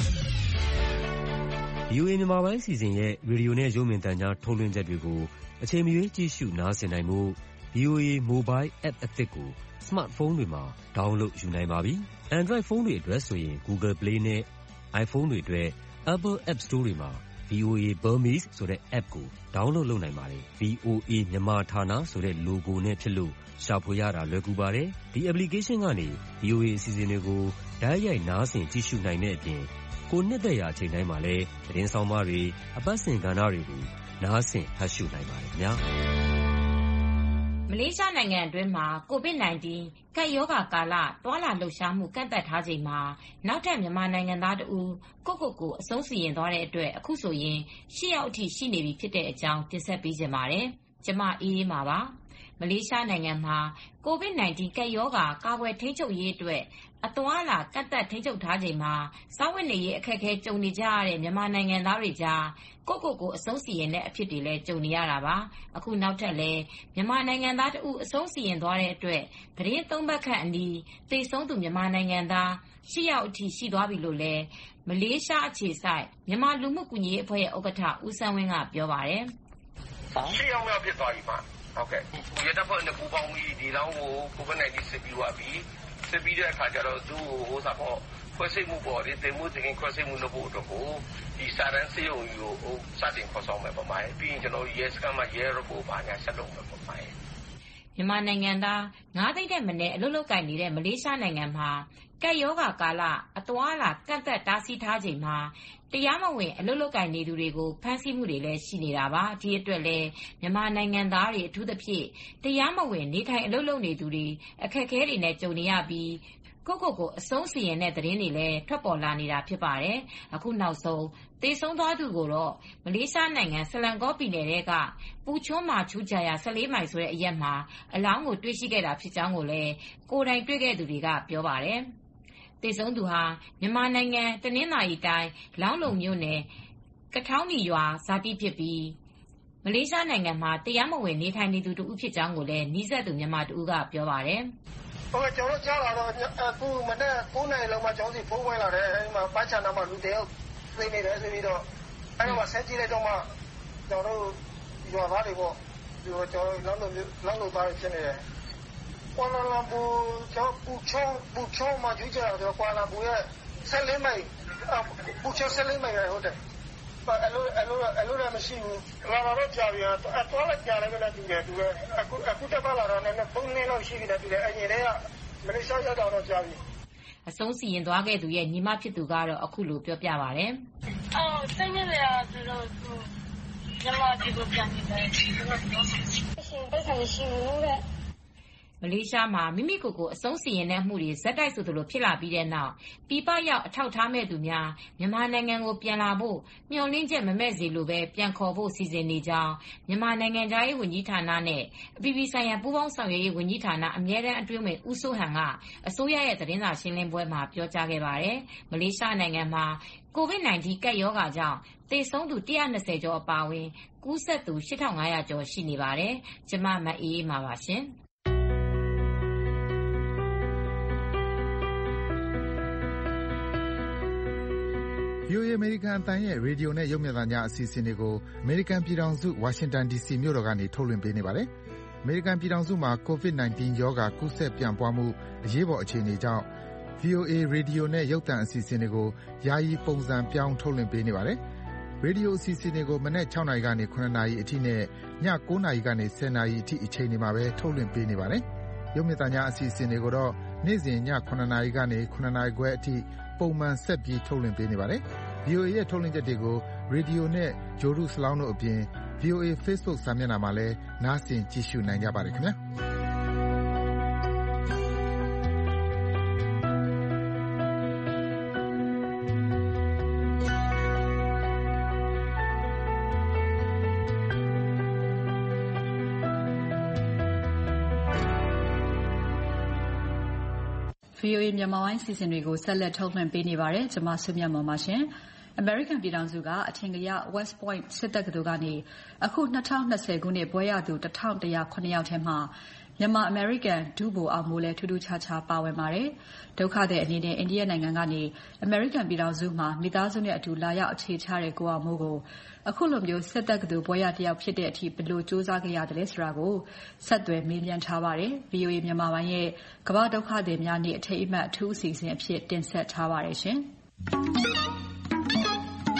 ဗီအိုအေ မြန်မာပိုင်းစီစဉ်ရဲ့ရေဒီယိုနဲ့ရုပ်မြင်သံကြားထုတ်လွှင့်ချက်တွေကိုအချိန်မရွေးကြည့်ရှုနားဆင်နိုင်မှု ဗီအိုအေ Mobile App အသစ်ကို Smartphone တွေမှာ download ယူနိုင်ပါပြီ။ Android ဖုန်းတွေအတွက်ဆိုရင် Google Play နဲ့ iPhone တွေအတွက် Apple App Store တွေမှာ ဗွီအိုအေ Burmese ဆိုတဲ့ app ကို download လုပ်နိုင်ပါတယ်။ ဗွီအိုအေ မြန်မာဌာနဆိုတဲ့ logo နဲ့ဖြစ်လို့ရှာဖွေရတာလွယ်ကူပါတယ်။ ဒီ application ကနေ ဗွီအိုအေ အစီအစဉ်တွေကိုတိုက်ရိုက်နားဆင်ကြည့်ရှုနိုင်တဲ့အပြင် ကိုယ်နှစ်သက်ရာအချိန်တိုင်းမှာလည်းသတင်းဆောင်းပါးတွေ၊အပတ်စဉ်ကဏ္ဍတွေကိုနားဆင်ဖတ်ရှုနိုင်ပါတယ်ခင်ဗျာ။
မလေးရှားနိုင်ငံအတွင်းမှာ ကိုဗစ် ၁၉ ကပ်ရောဂါကာလသွားလာလှုပ်ရှားမှုကန့်သတ်ထားချိန်မှာနောက်ထပ်မြန်မာနိုင်ငံသားတဦးကိုယ့်ကိုယ်ကိုအဆုံးစီရင်သွားတဲ့အတွက်အခုဆိုရင်ရှစ်ယောက်အထိရှိနေပြီဖြစ်တဲ့အကြောင်းတင်ဆက်ပေးချင်ပါတယ်။ကျမအေးအေးမာပါ။မလေးရှားနိုင်ငံမှာကိုဗစ် ၁၉ ကပ်ရောဂါကာကွယ်ထိန်းချုပ်ရေးအတွက်အသွားအလာကန့်သတ်ထိန်းချုပ်ထားချိန်မှာစားဝတ်နေရေးအခက်အခဲကြုံနေကြရတဲ့မြန်မာနိုင်ငံသားတွေကြားကိုယ့်ကိုယ်ကိုအဆုံးစီရင်တဲ့အဖြစ်တွေလည်းကြုံနေရတာပါ။အခုနောက်ထပ်လည်းမြန်မာနိုင်ငံသားတဦးအဆုံးစီရင်သွားတဲ့အတွက်သီတင်းသုံးပတ်ခန့်အနီးသေဆုံးသူမြန်မာနိုင်ငံသားရှစ်ယောက်အထိရှိသွားပြီလို့လည်းမလေးရှားအခြေစိုက်မြန်မာလူမှုကူညီရေးအဖွဲ့ရဲ့ဥက္ကဋ္ဌဦးစန်းဝင်းကပြောပါတယ်
။ရှစ်ယောက်မြောက်ဖြစ်သွားပြီမှာဟုတ်ကဲ့။ရတဲ့ဖွဲ့နှစ်ခုပေါင်းပြီးဒီလောင်းကိုကိုဗစ် ၁၉ စစ်ပြီးသွားပြီ။စစ်ပြီးတဲ့အခါကျတော့သူ့ကိုဟိုစားပေါ့ခွဲစိတ်မှုပေါ်ဒီတင်မှုတင်ခွဲစိတ်မှုလုပ်ဖို့အတွက်ကိုဒီစာရန်စေယုံကိုဟိုစတင်ခေါ်ဆောင်မယ်ပမာ။ပြီးရင်ကျွန်တော်ရဲစခန်းမှာရဲရဖို့ပါညာဆက်လုပ်မယ်ပမာ
။မြန်မာနိုင်ငံသားငါးသိန်းတဲ့မနဲ့အလုပ်လုပ်ကိုင်နေတဲ့မလေးရှားနိုင်ငံမှာကပ်ရောဂါကာလအသွားအလာကန့်သက်တားဆီးထားချိန်မှာတရားမဝင်အလုပ်လုပ်ကိုင်နေသူတွေကိုဖမ်းဆီးမှုတွေလည်းရှိနေတာပါ။ဒီအတွက်လည်းမြန်မာနိုင်ငံသားတွေအထူးသဖြင့်တရားမဝင်နေထိုင်အလုပ်လုပ်နေသူတွေအခက်အခဲတွေနဲ့ကြုံနေရပြီးကိုယ့်ကိုယ်ကိုအဆုံးစီရင်တဲ့သတင်းတွေလည်းထွက်ပေါ်လာနေတာဖြစ်ပါတယ်။အခုနောက်ဆုံးသေဆုံးသွားသူကိုတော့မလေးရှားနိုင်ငံဆလန်ကောပြည်နယ်ထဲကပူချွန်းမာချူဂျာယာ၁၄မိုင်ဆိုတဲ့အရက်မှာအလောင်းကိုတွေ့ရှိခဲ့တာဖြစ်ကြောင်းကိုလည်းကိုယ်တိုင်တွေ့ခဲ့သူတွေကပြောပါတယ်။သေဆုံးသူဟာမြန်မာနိုင်ငံတနင်္သာရီတိုင်းလောင်းလုံမြို့နယ်ကထောင်းနီရွာဇာတိဖြစ်ပြီးမလေးရှားနိုင်ငံမှာတရားမဝင်နေထိုင်နေသူတဦးဖြစ်ကြောင်းကိုလည်းနီးစပ်သူမြန်မာတဦးကပြောပါတယ်
။ဟုတ်ကဲ့ကျွန်တော်ကြားလာတော့အခုမနေ့ကိုးနာရီလောက်မှကျောင်းစီဖုန်းဝင်လာတယ်အဲဒီမှာပတ်ချန်နာမှာလူတယောက်သိနေတယ်ဆိုပြီးတော့အဲဒီမှာဆက်ကြည့်လိုက်တော့မှကျွန်တော်တို့ရွာသားတွေပေါ့ဒီကျွန်တော်လောင်းလုံလောင်းလုံသားဖြစ်နေတယ်ကွာလာလမ်ပူကျော်ပူချောပူချောမှာကြည့်ကြတော့ကွာလာလမ်ပူရဲ့ဆယ်လေးမိုင်ပူချောဆယ်လေးမိုင်ရဟုတ်တယ်အဲ့လိုအဲ့လိုအဲ့လိုလည်းမရှိဘူးလာလာတော့ကြာပြီအတော့လည်းကြာလည်းလည်းတူတယ်တူတယ်အခုအခုတက်ပါလာတော့လည်းဖုန်းလေးလောက်ရှိပြီတူတယ်အရင်တည်းကမလေးရှားရောက်တော့ကြာပြီ
အဆုံးစီရင်သွားခဲ့သူရဲ့ညီမဖြစ်သူကတော့အခုလိုပြောပြပါတယ်
။အော်စိတ်နဲ့လည်းသူတို့ကျမဒီကိုပြန်နေတယ်ရှင်ဘယ်ဆိုင်ရှိလို့လဲ
မလေးရှားမှာမိမိကိုယ်ကိုအဆုံးစီရင်တဲ့မှုတွေဇက်တိုက်ဆိုသလိုဖြစ်လာပြီးတဲ့နောက်ပြည်ပရောက်အထောက်ထားမဲ့သူများမြန်မာနိုင်ငံကိုပြန်လာဖို့မျှော်လင့်ချက်မမဲ့စေလိုပဲပြန်ခေါ်ဖို့စီစဉ်နေကြောင်းမြန်မာနိုင်ငံသားရေးဝန်ကြီးဌာနနဲ့အပြည်ပြည်ဆိုင်ရာပူးပေါင်းဆောင်ရွက်ရေးဝန်ကြီးဌာနအမြဲတမ်းအတွင်းဝင်ဦးစိုးဟန်ကအစိုးရရဲ့သတင်းစာရှင်းလင်းပွဲမှာပြောကြားခဲ့ပါတယ်။မလေးရှားနိုင်ငံမှာကိုဗစ် ၁၉ ကပ်ရောဂါကြောင့်သေဆုံးသူ၁၂၀ကျော်အပါအဝင်ကူးစက်သူ၈ထောင်၅ရာကျော်ရှိနေပါတယ်။ကျမမအေးအေးမာပါရှင်။
ဗွီအိုအေ အမေရိကန်အသံရဲ့ရေဒီယိုနဲ့ရုပ်မြင်သံကြားအစီအစဉ်တွေကိုအမေရိကန်ပြည်ထောင်စုဝါရှင်တန်ဒီစီမြို့တော်ကနေထုတ်လွှင့်ပေးနေပါတယ်။အမေရိကန်ပြည်ထောင်စုမှာကိုဗစ် ၁၉ ရောဂါကူးစက်ပြန့်ပွားမှုအရေးပေါ်အခြေအနေကြောင့် ဗွီအိုအေ ရေဒီယိုနဲ့ရုပ်သံအစီအစဉ်တွေကိုယာယီပုံစံပြောင်းထုတ်လွှင့်ပေးနေပါတယ်။ရေဒီယိုအစီအစဉ်တွေကိုမနက်၆နာရီကနေ၇နာရီအထိနဲ့ည၉နာရီကနေ၁၀နာရီအထိအချိန်တွေမှာပဲထုတ်လွှင့်ပေးနေပါတယ်။ရုပ်မြင်သံကြားအစီအစဉ်တွေကိုတော့နေ့စဉ်ည၇နာရီကနေ၇နာရီခွဲအထိပုံမှန်ဆက်ပြီးထုတ်လွှင့်ပေးနေပါတယ်။ ဗွီအိုအေရဲ့ထုတ်လွှင့်ချက်တွေကိုရေဒီယိုနဲ့ဂြိုဟ်တုစလောင်းတို့အပြင် ဗွီအိုအေ Facebook စာမျက်နှာမှာလည်းနားဆင်ကြည့်ရှုနိုင်ကြပါတယ်ခင်ဗျာ။
ဗွီအိုအေမြန်မာပိုင်းစီစဉ်တွေကိုဆက်လက်ထုတ်လွှင့်ပေးနေပါတယ်။ကျွန်မဆုမြတ်မောင်ပါရှင်။ အမေရိကန်ပြည်ထောင်စုကအထင်ကရ West Point စစ်တက္ကသိုလ်ကနေအခု၂၀၂၀ခုနှစ်ဘွဲရသူ၁၁၀၇ယောက်ထဲမှာမြန်မာအမေရိကန်ဒုဗိုလ်အောင်မိုးလည်းထူးထူးခြားခြားပါဝင်ပါတယ်။ဒုက္ခသည်အနေနဲ့အိန္ဒိယနိုင်ငံကနေအမေရိကန်ပြည်ထောင်စုမှာမိသားစုနဲ့အတူလာရောက်အခြေချတဲ့ကိုအောင်မိုးကိုအခုလိုမျိုးစစ်တက္ကသိုလ်ဘွဲရတယောက်ဖြစ်တဲ့အထိဘယ်လိုစူးစမ်းခဲ့ရတယ်လဲဆိုတာကိုဆက်သွယ်မေးမြန်းထားပါတယ်။ ဗွီအိုအေမြန်မာပိုင်းရဲ့ကမ္ဘာ့ဒုက္ခသည်များနေ့အထိမ်းအမှတ်အထူးအစီအစဉ်အဖြစ်တင်ဆက်ထားပါတယ်ရှင်။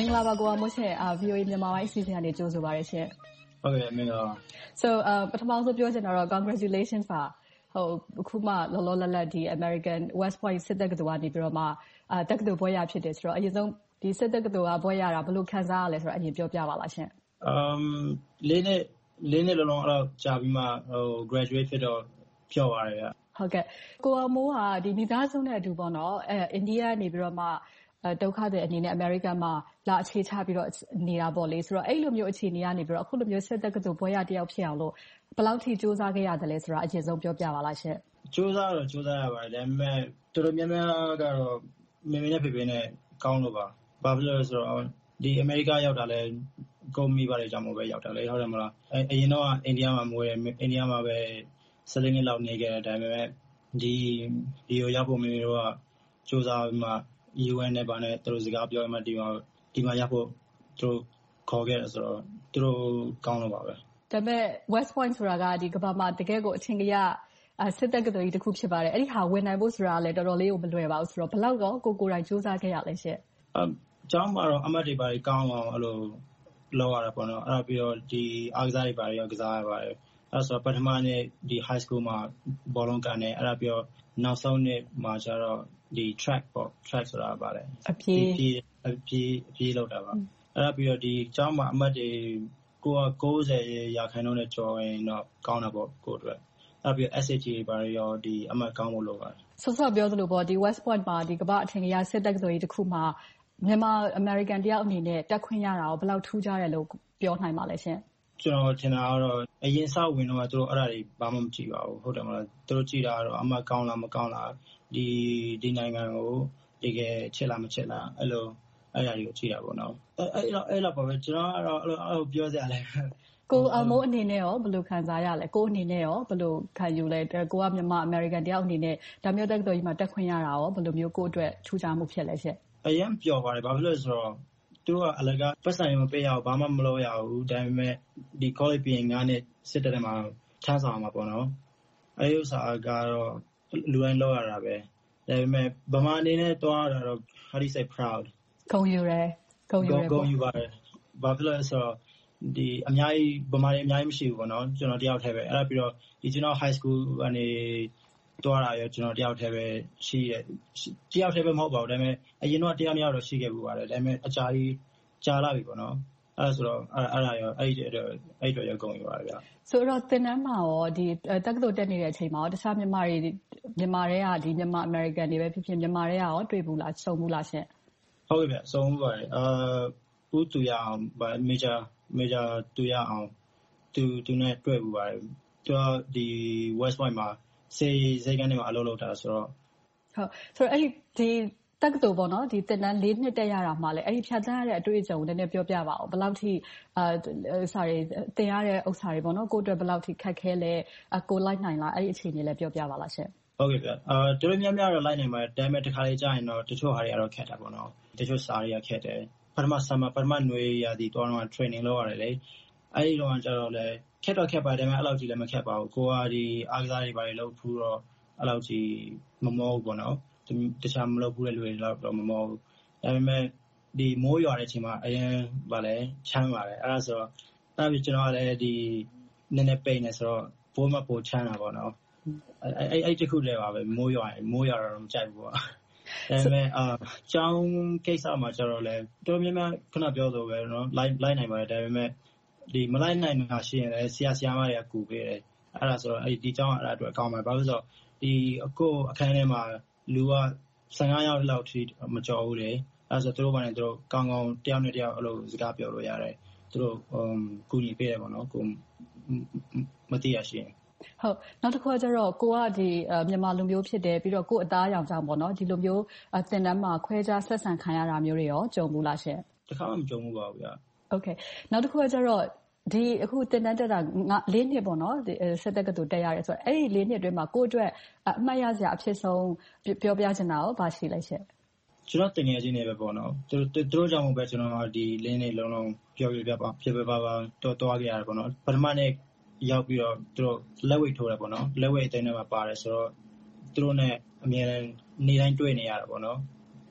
င်္ဂလာပါကိုအောင်မိုးရှင် ဗီအိုအေ မြန်မာပိုင်းအစီအစဉ်ကနေကြိုဆိုပါရရှင်
ဟုတ်ကဲ့မင်္ဂလာပါ
So ပထမဆုံးပြောချင်တာတော့ congratulations ပါဟိုအခုမှလောလောလတ်လတ်ဒီ American West Point စစ်တက္ကသိုလ်ကနေပြီးတော့မှအာတက္ကသိုလ်ဘွဲ့ရဖြစ်တယ်ဆိုတော့အရင်ဆုံးဒီစစ်တက္ကသိုလ်ကဘွဲ့ရတာဘယ်လိုခံစားရလဲဆိုတော့အရင်ပြောပြပါလားရှင်
Um လေးနှစ်လေးနှစ်လုံးလုံးအဲ့တော့ကြာပြီးမှဟို graduate ဖြစ်တော့ပြော့ပါတယ်ဗျ
ဟုတ်ကဲ့ကိုအောင်မိုးကဒီမိသားစုနဲ့အတူပေါ့နော်အဲအိန္ဒိယနေပြီးတော့မှဒုက္ခသည်အနေနဲ့အမေရိကန်မှာလာအခြေချပြီးတော့နေတာပေါ့လေဆိုတော့အဲ့လိုမျိုးအခြေအနေကနေပြီးတော့အခုလိုမျိုးစစ်တက္ကသိုလ်ဘွဲ့ရတယောက်ဖြစ်အောင်လို့ဘယ်လောက်ထိစူးစမ်းခဲ့ရတယ်လဲဆိုတော့အရင်ဆုံးပြောပြပါလားရှင်
စူးစမ်းတော့စူးစမ်းရပါတယ်ဒါပေမဲ့တော်တော်များများကတော့မင်းမင်းနဲ့ဖေဖေနဲ့ကောင်းလို့ပါဘာဖြစ်လို့လဲဆိုတော့ဒီအမေရိကရောက်တာလဲကုမ္ပဏီပါတွေကြောင့်မို့ပဲရောက်တာလေဟုတ်တယ်မလားအရင်တော့အိန္ဒိယမှာမွေးတယ်အိန္ဒိယမှာပဲဆယ်နှစ်လောက်နေခဲ့တယ်ဒါပေမဲ့ဒီဒီကိုရောက်ဖို့မင်းတို့ကစူးစမ်းပြီးမှU N နဲ့ပါနဲ့သူတို့စကားပြောမှဒီမှာဒီမှာရဖို့သူတို့ခေါ်ခဲ့တယ်ဆိုတော့သူတို့ကောင်းလို့ပါပဲ
ဒါပေမဲ့ West Point ဆိုတာကဒီကမ္ဘာမှာတကယ်ကိုအချင်းကရစစ်တက္ကသိုလ်ကြီးတစ်ခုဖြစ်ပါတယ်အဲ့ဒီဟာဝင်နိုင်ဖို့ဆိုတာလည်းတော်တော်လေးကိုမလွယ်ပါဘူးဆိုတော့ဘယ်လောက်တော့ကိုကိုယ်တိုင်စူးစမ်းခဲ့ရလဲရှင့်
အကျောင်းမှာတော့အမတ်တွေပါကောင်းအောင်အဲ့လိုလောက်ရတာပေါ့နော်အဲ့ဒါပြီးတော့ဒီအားကစားတွေပါရောကစားရပါတယ်အဲ့ဆိုတော့ပထမနေ့ဒီ high school မှာဘောလုံးကန်နေအဲ့ဒါပြီးတော့နောက်ဆုံးနေ့မှာကျတော့ဒီ track ပေါ့ track ဆိုတာပါတယ်
အပြေး
အပြေးအပြေးအပြေးလောက်တာပါအဲ့ဒါပြီးတော့ဒီကျောင်းမှာအမတ်တွေကိုက၉၀ရာခိုင်နှုန်းနဲ့ကျော်ရင်တော့ကောင်းတာပေါ့ကိုအတွက်အဲ့ပြီးတော့ S A T တွေပါရောဒီအမတ်ကောင်းဖို့လုပ်ပါတယ်
ဆော့ဆော့ပြောသလိုပေါ့ဒီ West Point မှာဒီကမ္ဘာအထင်ကြီးစစ်တက္ကသိုလ်ကြီးတစ်ခုမှာမြန်မာ American တယောက်အနေနဲ့တက်ခွင့်ရတာကိုဘယ်လောက်ထူးခြားတယ်လို့ပြောနိုင်ပါလဲရှင်
ကျွန်တော်ထင်တာကတော့အရင်စဝင်တော့သူတို့အဲ့ဒါတွေဘာမှမကြည့်ပါဘူးဟုတ်တယ်မလားသူတို့ကြည့်တာကတော့အမကောင်းလားမကောင်းလားဒီဒီနိုင်ငံကိုတကယ်ချစ်လားမချစ်လားအဲ့လိုအဲ့ဒါတွေကိုကြည့်တာပေါ့နော်အဲ့အဲ့တော့အဲ့လိုပါပဲကျွန်တော်ကတော့အဲ့လိုအဲ့လိုပြောစရာလဲ
ကိုအမိုးအနေနဲ့ရောဘယ်လိုခံစားရလဲကိုအနေနဲ့ရောဘယ်လိုခံယူလဲကိုကမြန်မာ American တယောက်အနေနဲ့ဒါမျိုးတက္ကသိုလ်ကြီးမှာတက်ခွင့်ရတာရောဘယ်လိုမျိုးကိုအတွက်ထူးခြားမှုဖြစ်လဲရှင့်
အရင်ပြောပါတယ်ဘာဖြစ်လို့လဲဆိုတော့သူတို့ကအလကားပတ်စံမပေးရဘူးဘာမှမလုပ်ရဘူးဒါပေမဲ့ဒီ college ပြင်ငါးနှစ်စစ်တဲ့မှာချမ်းဆောင်မှာပေါ့နော်အဲ့ဒီဥစ္စာကတော့လူတိုင်းလုပ်ရတာပဲဒါပေမဲ့ဗမာအနေနဲ့တွားတာတော့ how do you say proud
ဂုဏ်ယူရဲဂုဏ်ယူရဲ
ဂုဏ်ယူပါတယ်ဘာဖြစ်လို့လဲဆိုတော့ဒီအများကြီးဗမာတွေအများကြီးမရှိဘူးပေါ့နော်ကျွန်တော်တယောက်တည်းပဲအဲ့ဒါပြီးတော့ဒီကျွန်တော် high school ကနေတွားတာရောကျွန်တော်တယောက်တည်းပဲရှိရတယောက်တည်းပဲမဟုတ်ပါဘူးဒါပေမဲ့အရင်တော့တရားမရတော့ရှိခဲ့ဘူးပါတယ်ဒါပေမဲ့အကြာကြီးကြာလာပြီပေါ့နော်အဲ့ဒါဆိုတော့အဲ့အဲ့ဒါရောအဲ့ဒီအဲ့အဲ့တော့ရောဂုဏ်ယူပါတယ်ဗျ
ဆိုတော့သင်တန်းမှာရောဒီတက္ကသိုလ်တက်နေတဲ့အချိန်မှာရောတခြားမြန်မာတွေမြန်မာတွေကဒီမြန်မာ American တွေပဲဖြစ်ဖြစ်မြန်မာတွေကရောတွေ့ဘူးလားစုံဘူးလားရှင့်
ဟုတ်ကဲ့ဗျစုံဘူးပါတယ်အာဦးသူရအောင် major major သူရအောင်သူသူနဲ့တွေ့ဘူးပါတယ်သူကဒီ West Point မှာစေစေကနေမှာအလုပ်လုပ်တာဆိုတော့
ဟုတ်ဆိုတော့အဲ့ဒီဒီတက္ကသိုလ်ပေါ့နော်ဒီသင်တန်း၄နှစ်တက်ရတာမှလည်းအဲ့ဒီဖြတ်သန်းရတဲ့အတွေ့အကြုံကိုနည်းနည်းပြောပြပါအောင်ဘယ်လောက်ထိအာစာတွေသင်ရတဲ့ဥစ္စာတွေပေါ့နော်ကိုအတွက်ဘယ်လောက်ထိခက်ခဲလဲကိုလိုက်နိုင်လားအဲ့ဒီအခြေအနေလည်းပြောပြပါလားရှင်
ဟုတ်ကဲ့ဗျအာတို့များများတော့လိုက်နိုင်ပါတယ်ဒါပေမဲ့တစ်ခါလေကြာရင်တော့တချို့ဟာတွေကတော့ခက်တာပေါ့နော်တချို့စာတွေကခက်တယ်ပထမဆမ်မပထမຫນွေရာသီတွားတော့ training လုပ်ရတယ်လေအဲ့ဒီတော့ကျတော့လေခက်တော့ခက်ပါတယ်ဒါပေမဲ့အဲ့လောက်ကြီးလည်းမခက်ပါဘူးကိုကဒီအားကစားတွေပါလေလုပ်ဖူးတော့အဲ့လောက်ကြီးမမောဘူးပေါ့နော်တခြားမလုပ်ဘူးတဲ့လူတွေတော့မမောဘူးဒါပေမဲ့ဒီမိုးရွာတဲ့အချိန်မှာအရင်ဗာလဲချမ်းပါတယ်အဲ့ဒါဆိုတော့အဲ့ဒါကျွန်တော်ကလည်းဒီနည်းနည်းပိန်နေဆိုတော့ပိုးမပိုးချမ်းတာပေါ့နော်အဲ့အဲ့အဲ့တခုတည်းပါပဲမိုးရွာရင်မိုးရွာတော့မကြိုက်ဘူးပေါ့ဒါပေမဲ့အာကျောင်းကိစ္စမှာကျတော့လေတော်များများခုနပြောသလိုပဲနော်လိုက်လိုက်နိုင်ပါတယ်ဒါပေမဲ့ဒီမလိုက်နိုင်တာရှိရင်လည်းဆရာဆရာမတွေကကူပေးတယ်အဲ့ဒါဆိုတော့အဲ့ဒီကျောင်းကအဲ့ဒါအတွက်အကောင်းပါဘာလို့ဆိုတော့ဒီအခုအခန်းထဲမှာလူကဆယ်ငါးယောက်လောက်ထိမကြော်ဘူးလေအဲ့ဆိုသူတို့ဘာနဲ့သူတို့ကောင်းကောင်းတယောက်နဲ့တယောက်အဲ့လိုစကားပြောလို့ရတယ်သူတို့ဟိုကူညီပေးတယ်ပေါ့နော်ကိုမသိရရှိရင်
ဟုတ်နောက်တစ်ခုကကျတော့ကိုကဒီမြန်မာလူမျိုးဖြစ်တယ်ပြီးတော့ကိုအသားရောင်ကြောင့်ပေါ့နော်ဒီလိုမျိုးသင်တန်းမှာခွဲခြားဆက်ဆံခံရတာမျိုးတွေရောကြုံဘူးလားရှင်
တခါမှမကြုံဘူးပါဘူးဗျာ
โอเคနောက်တစ်ခုကကျတော့ဒီအခုသင်တန်းတက်တာ၄နှစ်ပေါ့နော်ဒီစစ်တက္ကသိုလ်တက်ရတယ်ဆိုတော့အဲ့ဒီ၄နှစ်အတွင်းမှာကိုအတွက်အမှတ်ရစရာအဖြစ်ဆုံးပြောပြချင်တာရောဘာရှိလဲရှင်
ကျွန်တော်တင်ငယ်ချင်းတွေပဲပေါ့နော်သူတို့သူတို့ကြောင့်ပဲကျွန်တော်ဒီလင်းနေလုံးလုံးပြောပြပြပါဖြစ်ပြပါပါတော့တွားခဲ့ရတယ်ပေါ့နော်ပထမနေ့ရောက်ပြီးတော့သူတို့လက်ဝိတ်ထိုးတယ်ပေါ့နော်လက်ဝိတ်အတိုင်းထဲမှာပါတယ်ဆိုတော့သူတို့နဲ့အမြဲတမ်းနေတိုင်းတွေ့နေရတာပေါ့နော်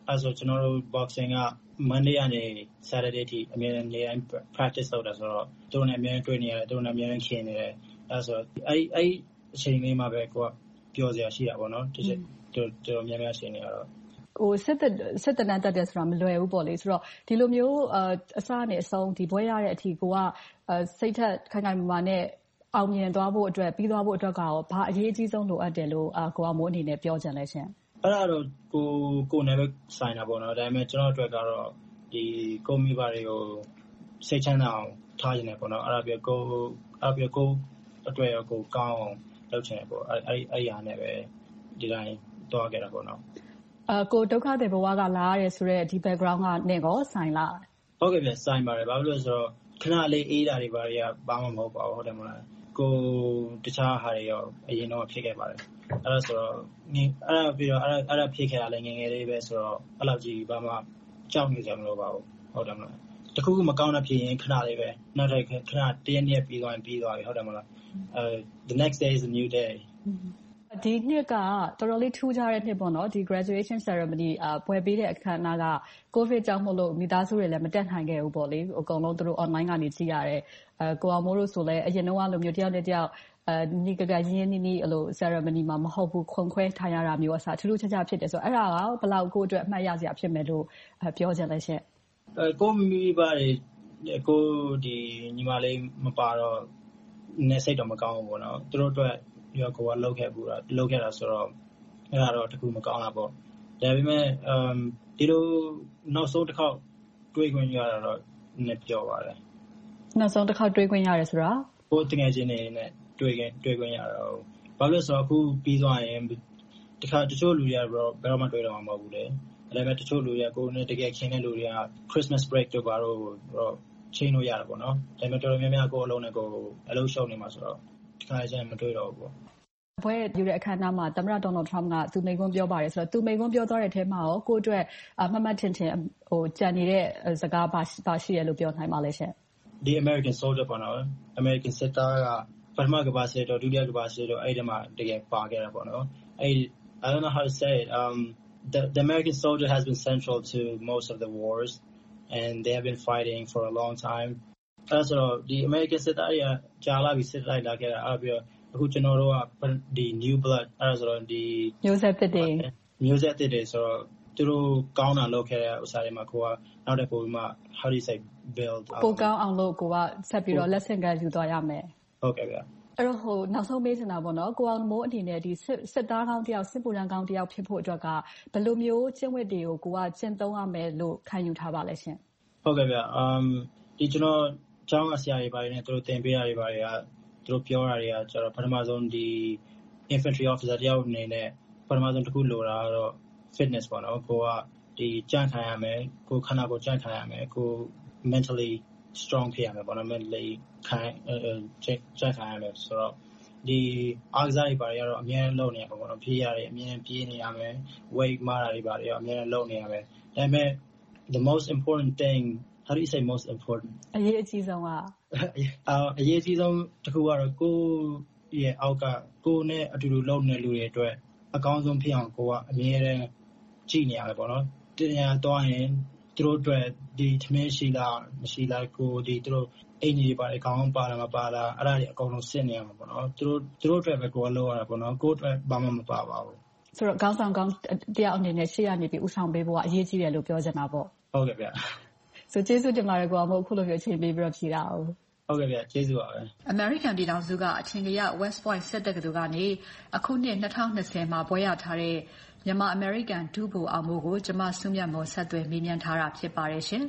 အဲဆိုကျွန်တော်တို့ boxing က Monday ကနေ Saturday ထိအမြဲတမ်းနေတိုင်း practice လုပ်တာဆိုတော့သူတို့နဲ့အမြဲတမ်းတွေ့နေရတယ်သူတို့နဲ့အမြဲတမ်းခင်နေတယ်အဲဆိုအဲ့အဲ့အချိန်လေးမှာပဲကိုကပြောစရာရှိတာပေါ့နော်တချို့တော်တော်များများရှင်နေရတော့
ဟိုစစ်စစ်တနတ်တက်တယ်ဆိုတာမလွယ်ဘူးပေါ့လေဆိုတော့ဒီလိုမျိုးအစနဲ့အဆုံးဒီဘွဲရတဲ့အထိကိုကစိတ်ထက်ခိုင်ခိုင်မာမာနဲ့အောင်မြင်သွားဖို့အတွက်ပြီးသွားဖို့အတွက်ကရောဘာအရေးအကြီးဆုံးလိုအပ်တယ်လို့ကိုအောင်မိုးအနေနဲ့ပြောချင်လဲရှင်
အဲ့ဒါတော့ကိုကိုနဲ့ပဲဆိုင်တာပေါ့နော်ဒါပေမဲ့ကျွန်တော်အတွက်ကတော့ဒီကိုမိဘတွေကိုစိတ်ချမ်းသာအောင်ထားနေတယ်ပေါ့နော်အဲ့ဒါပြကိုအဲ့ပြကိုအတွက်ရောကိုကောင်းအောင်လုပ်ချင်တယ်ပေါ့အဲ့အဲ့အဲ့ရနဲ့ပဲဒီတိုင်းတွားခဲ့တာပေါ့နော်
အကိုဒုက္ခတဲ့ဘဝကလာရတယ်ဆိုတော့ဒီ background ကနဲ့ကောဆိုင်လား
ဟုတ်ကဲ့ဗျဆိုင်ပါတယ်ဘာလို့လဲဆိုတော့ခဏလေးအေးတာတွေဘာတွေကဘာမှမဟုတ်ပါဘူးဟုတ်တယ်မလားကိုတခြားဟာတွေရောအရင်တော့ဖြစ်ခဲ့ပါတယ်အဲ့ဒါဆိုတော့ငင်းအဲ့ဒါပြီးတော့အဲ့ဒါအဲ့ဒါဖြစ်ခဲ့တာလည်းငငယ်လေးပဲဆိုတော့အဲ့လောက်ကြီးဘာမှကြောက်နေကြမလို့ပါဘူးဟုတ်တယ်မလားတခုခုမကောင်းတာဖြစ်ရင်ခဏလေးပဲနောက်တစ်ခါခဏတရက်နေ့ပြီးသွားရင်ပြီးသွားပြီဟုတ်တယ်မလားအဲ the next day is a new day
ဒီနှစ်ကတော်တော်လေးထူးခြားတဲ့နှစ်ပေါ့နော်ဒီ graduation ceremony အပွဲပေးတဲ့အခမ်းအနားက covid ကြောင့်မို့လို့မိသားစုတွေလည်းမတက်နိုင်ခဲ့ဘူးပေါ့လေအကုန်လုံးသူတို့ online ကနေကြည့်ရတယ်အဲကိုအောင်မိုးတို့ဆိုလည်းအရင်တော့လိုမျိုးတယောက်နဲ့တယောက်အဲညီကကရင်းရင်းနှီးနှီးအဲ့လို ceremony မှာမဟုတ်ဘူးခွန်ခွဲထိုင်ရတာမျိုးအစားထူးထူးခြားခြားဖြစ်တယ်ဆိုတော့အဲ့ဒါကဘယ်လောက်ကိုအတွက်အမှတ်ရစရာဖြစ်မယ်လို့ပြောချင်လဲရှင့်
အဲကိုမိပါတယ်ကိုဒီညီမလေးမပါတော့နေစိတ်တော့မကောင်းဘူးပေါ့နော်သူတို့အတွက်ရောကိုကလောက်ခဲ့ဘူးလားလောက်ခဲ့တာဆိုတော့အဲ့ဒါတော့တခုမကောင်းတာပေါ့ဒါပေမဲ့အမ်ဒီလိုနောက်ဆုံးတစ်ခေါက်တွေးခွင့်ရတာတော့နည်းပြောပါတယ်
နောက်ဆုံးတစ်ခေါက်တွေးခွင့်ရတယ်ဆိုတာ
ဟိုတကယ်ချင်းနေနဲ့တွေးခွင့်တွေးခွင့်ရတော့ဘာလို့လဲဆိုတော့အခုပြီးသွားရင်တခါတချို့လူတွေကတော့ဘယ်တော့မှတွေးတော့မှာမဟုတ်ဘူးလေဒါပေမဲ့တချို့လူတွေကကိုယ်နဲ့တကယ်ခင်တဲ့လူတွေက Christmas break တို့ဘာလို့တော့ချိန်လို့ရတယ်ပေါ့နော်ဒါပေမဲ့တော်တော်များများကိုယ်အလုံးနဲ့ကိုယ်အလုံးရှုံနေမှာဆိုတော့တခါကျရင်မတွေးတော့ဘူးပေါ့
ဘွဲယူတဲ့အခမ်းအနားမှာသမ္မတဒေါ်နယ်ထရမ့်ကသူမိန့်ခွန်းပြောပါတယ်ဆိုတော့သူမိန့်ခွန်းပြောသွားတဲ့အထဲမှာရောကိုယ့်အတွက်မှတ်မှတ်ထင်ထင်ဟိုကြံနေတဲ့စကားပါပါရှိတယ်လို့ပြောနိုင်ပါလဲရှင်
ဒီ American soldier ပေါ့နော် American စစ်သားကပထမကဘာစစ်တော့ဒုတိယကဘာစစ်တော့အဲ့ဒီမှာတကယ်ပါခဲ့တာပေါ့နော်အဲ့ I don't know how to say it um the the American soldier has been central to most of the wars and they have been fighting for a long timeအဲ့ဆိုတော့ဒီ American စစ်သားတွေကကြာလာပြီးစစ်လိုက်လာခဲ့တာအဲ့ပြီးတော့အခုကျွန်တော်တို့ကဒီ new blood အဲ့ဆိုတော့ဒီ
မျိုးဆက်တစ်တွေ
မျိုးဆက်တစ်တွေဆိုတော့သူတို့ကောင်းတာလုပ်ခဲ့တဲ့ဥစ္စာတွေမှာကိုကနောက်တစ်ပုံမှာ how do you say build
ပိုကောင်းအောင်လို့ကိုကဆက်ပြီးတော့ lesson ကယူသွားရမယ်
ဟုတ်ကဲ့ဗျာ
အဲ့တော့ဟိုနောက်ဆုံးမေးချင်တာပေါ့နော်ကိုအောင်မိုးအနေနဲ့ဒီစစ်သားကောင်းတယောက်စစ်ပူရန်ကောင်းတယောက်ဖြစ်ဖို့အတွက်ကဘယ်လိုမျိုးကျင့်ဝတ်တွေကိုကိုကကျင့်သုံးရမယ်လို့ခံယူထားပါလဲရှင်
ဟုတ်ကဲ့ဗျာ um ဒီကျွန်တော်ကျောင်းကဆရာတွေပါတယ်နဲ့သူတို့သင်ပေးတာတွေပါတယ်ကသူတို့ပြောတာတွေကကျတော့ပထမဆုံးဒီ infantry officer တယောက်အနေနဲ့ပထမဆုံးတစ်ခုလိုတာကတော့ fitness ပေါ့နော်ကိုကဒီကြံ့ခိုင်ရမယ်ကိုခန္ဓာကိုယ်ကြံ့ခိုင်ရမယ်ကို mentally strong ဖြစ်ရမယ်ပေါ့နော် mentally ခိုင်ကြံ့ခိုင်ရမယ်ဆိုတော့ဒီအားကစားတွေပါတွေကတော့အများကြီးလုပ်နေရပါပေါ့နော်ပြေးရတယ်အများကြီးပြေးနေရမယ် weight မာတာတွေပါတွေရောအများကြီးလုပ်နေရမယ်ဒါပေမဲ့ the most important thing how do you say most important
အရေးအကြီးဆုံးက
အရေးကြီးဆုံးတစ်ခုကတော့ကိုယ့်ရဲ့အောက်ကကိုယ်နဲ့အတူတူလုပ်နေလူတွေအတွက်အကောင်းဆုံးဖြစ်အောင်ကိုကအမြဲတမ်းကြည့်နေရတယ်ပေါ့နော်တင်ရတော့ရင်သူတို့အတွက်ဒီထမင်းရှိလားမရှိလားကိုဒီသူတို့အိမ်ကြီးတွေပါတယ်ခေါင်းပါလားမပါလားအဲ့ဒါတွေအကုန်လုံးစစ်နေရမှာပေါ့နော်သူတို့သူတို့အတွက်ပဲကိုကလုပ်ရတာပေါ့နော်ကိုယ့်အတွက်ဘာမှမပါပါဘူး
ဆိုတော့ခေါင်းဆောင်ကောင်းတယောက်အနေနဲ့ရှေ့ရနေပြီးဥဆောင်ပေးဖို့ကအရေးကြီးတယ်လို့ပြောချင်တာပေါ့
ဟုတ်ကဲ့ဗျ
ဆိုကျေးဇူးတင်ပါတယ်ကိုအောင်မို့အခုလိုမျိုးအချိန်ပေးပြီးတော့ဖြေတာအောင်
ဟုတ်ကဲ့ဗျကျေးဇူးပါပဲ
American ပြည်ထောင်စုကအထင်ကရ West Point စစ်တက္ကသိုလ်ကနေအခုနှစ်၂၀၂၀မှာဘွဲရထားတဲ့မြန်မာ American ဒုဗိုလ်အောင်မိုးကိုကျမစုမြတ်မော်ဆက်သွယ်မေးမြန်းထားတာဖြစ်ပါတယ်ရှင်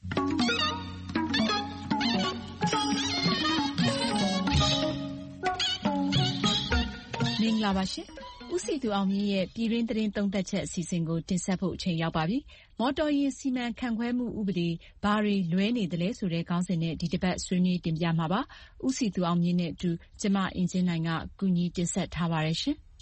မင်္ဂလာပါရှင်ဦးစီသူအောင်မြင့်ရဲ့ပြည်တွင်းသတင်းသုံးသပ်ချက်အစီအစဉ်ကိုတင်ဆက်ဖို့အချိန်ရောက်ပါပြီ။မော်တော်ယာဉ်စီမံခန့်ခွဲမှုဥပဒေဘာတွေလွဲနေသလဲဆိုတဲ့ခေါင်းစဉ်နဲ့ဒီတစ်ပတ်ဆွေးနွေးတင်ပြမှာပါ။ဦးစီသူအောင်မြင့်နဲ့အတူကျမအင်ဂျင်နိုင်ကကူညီတင်ဆက်ထားပါတယ်ရှင်။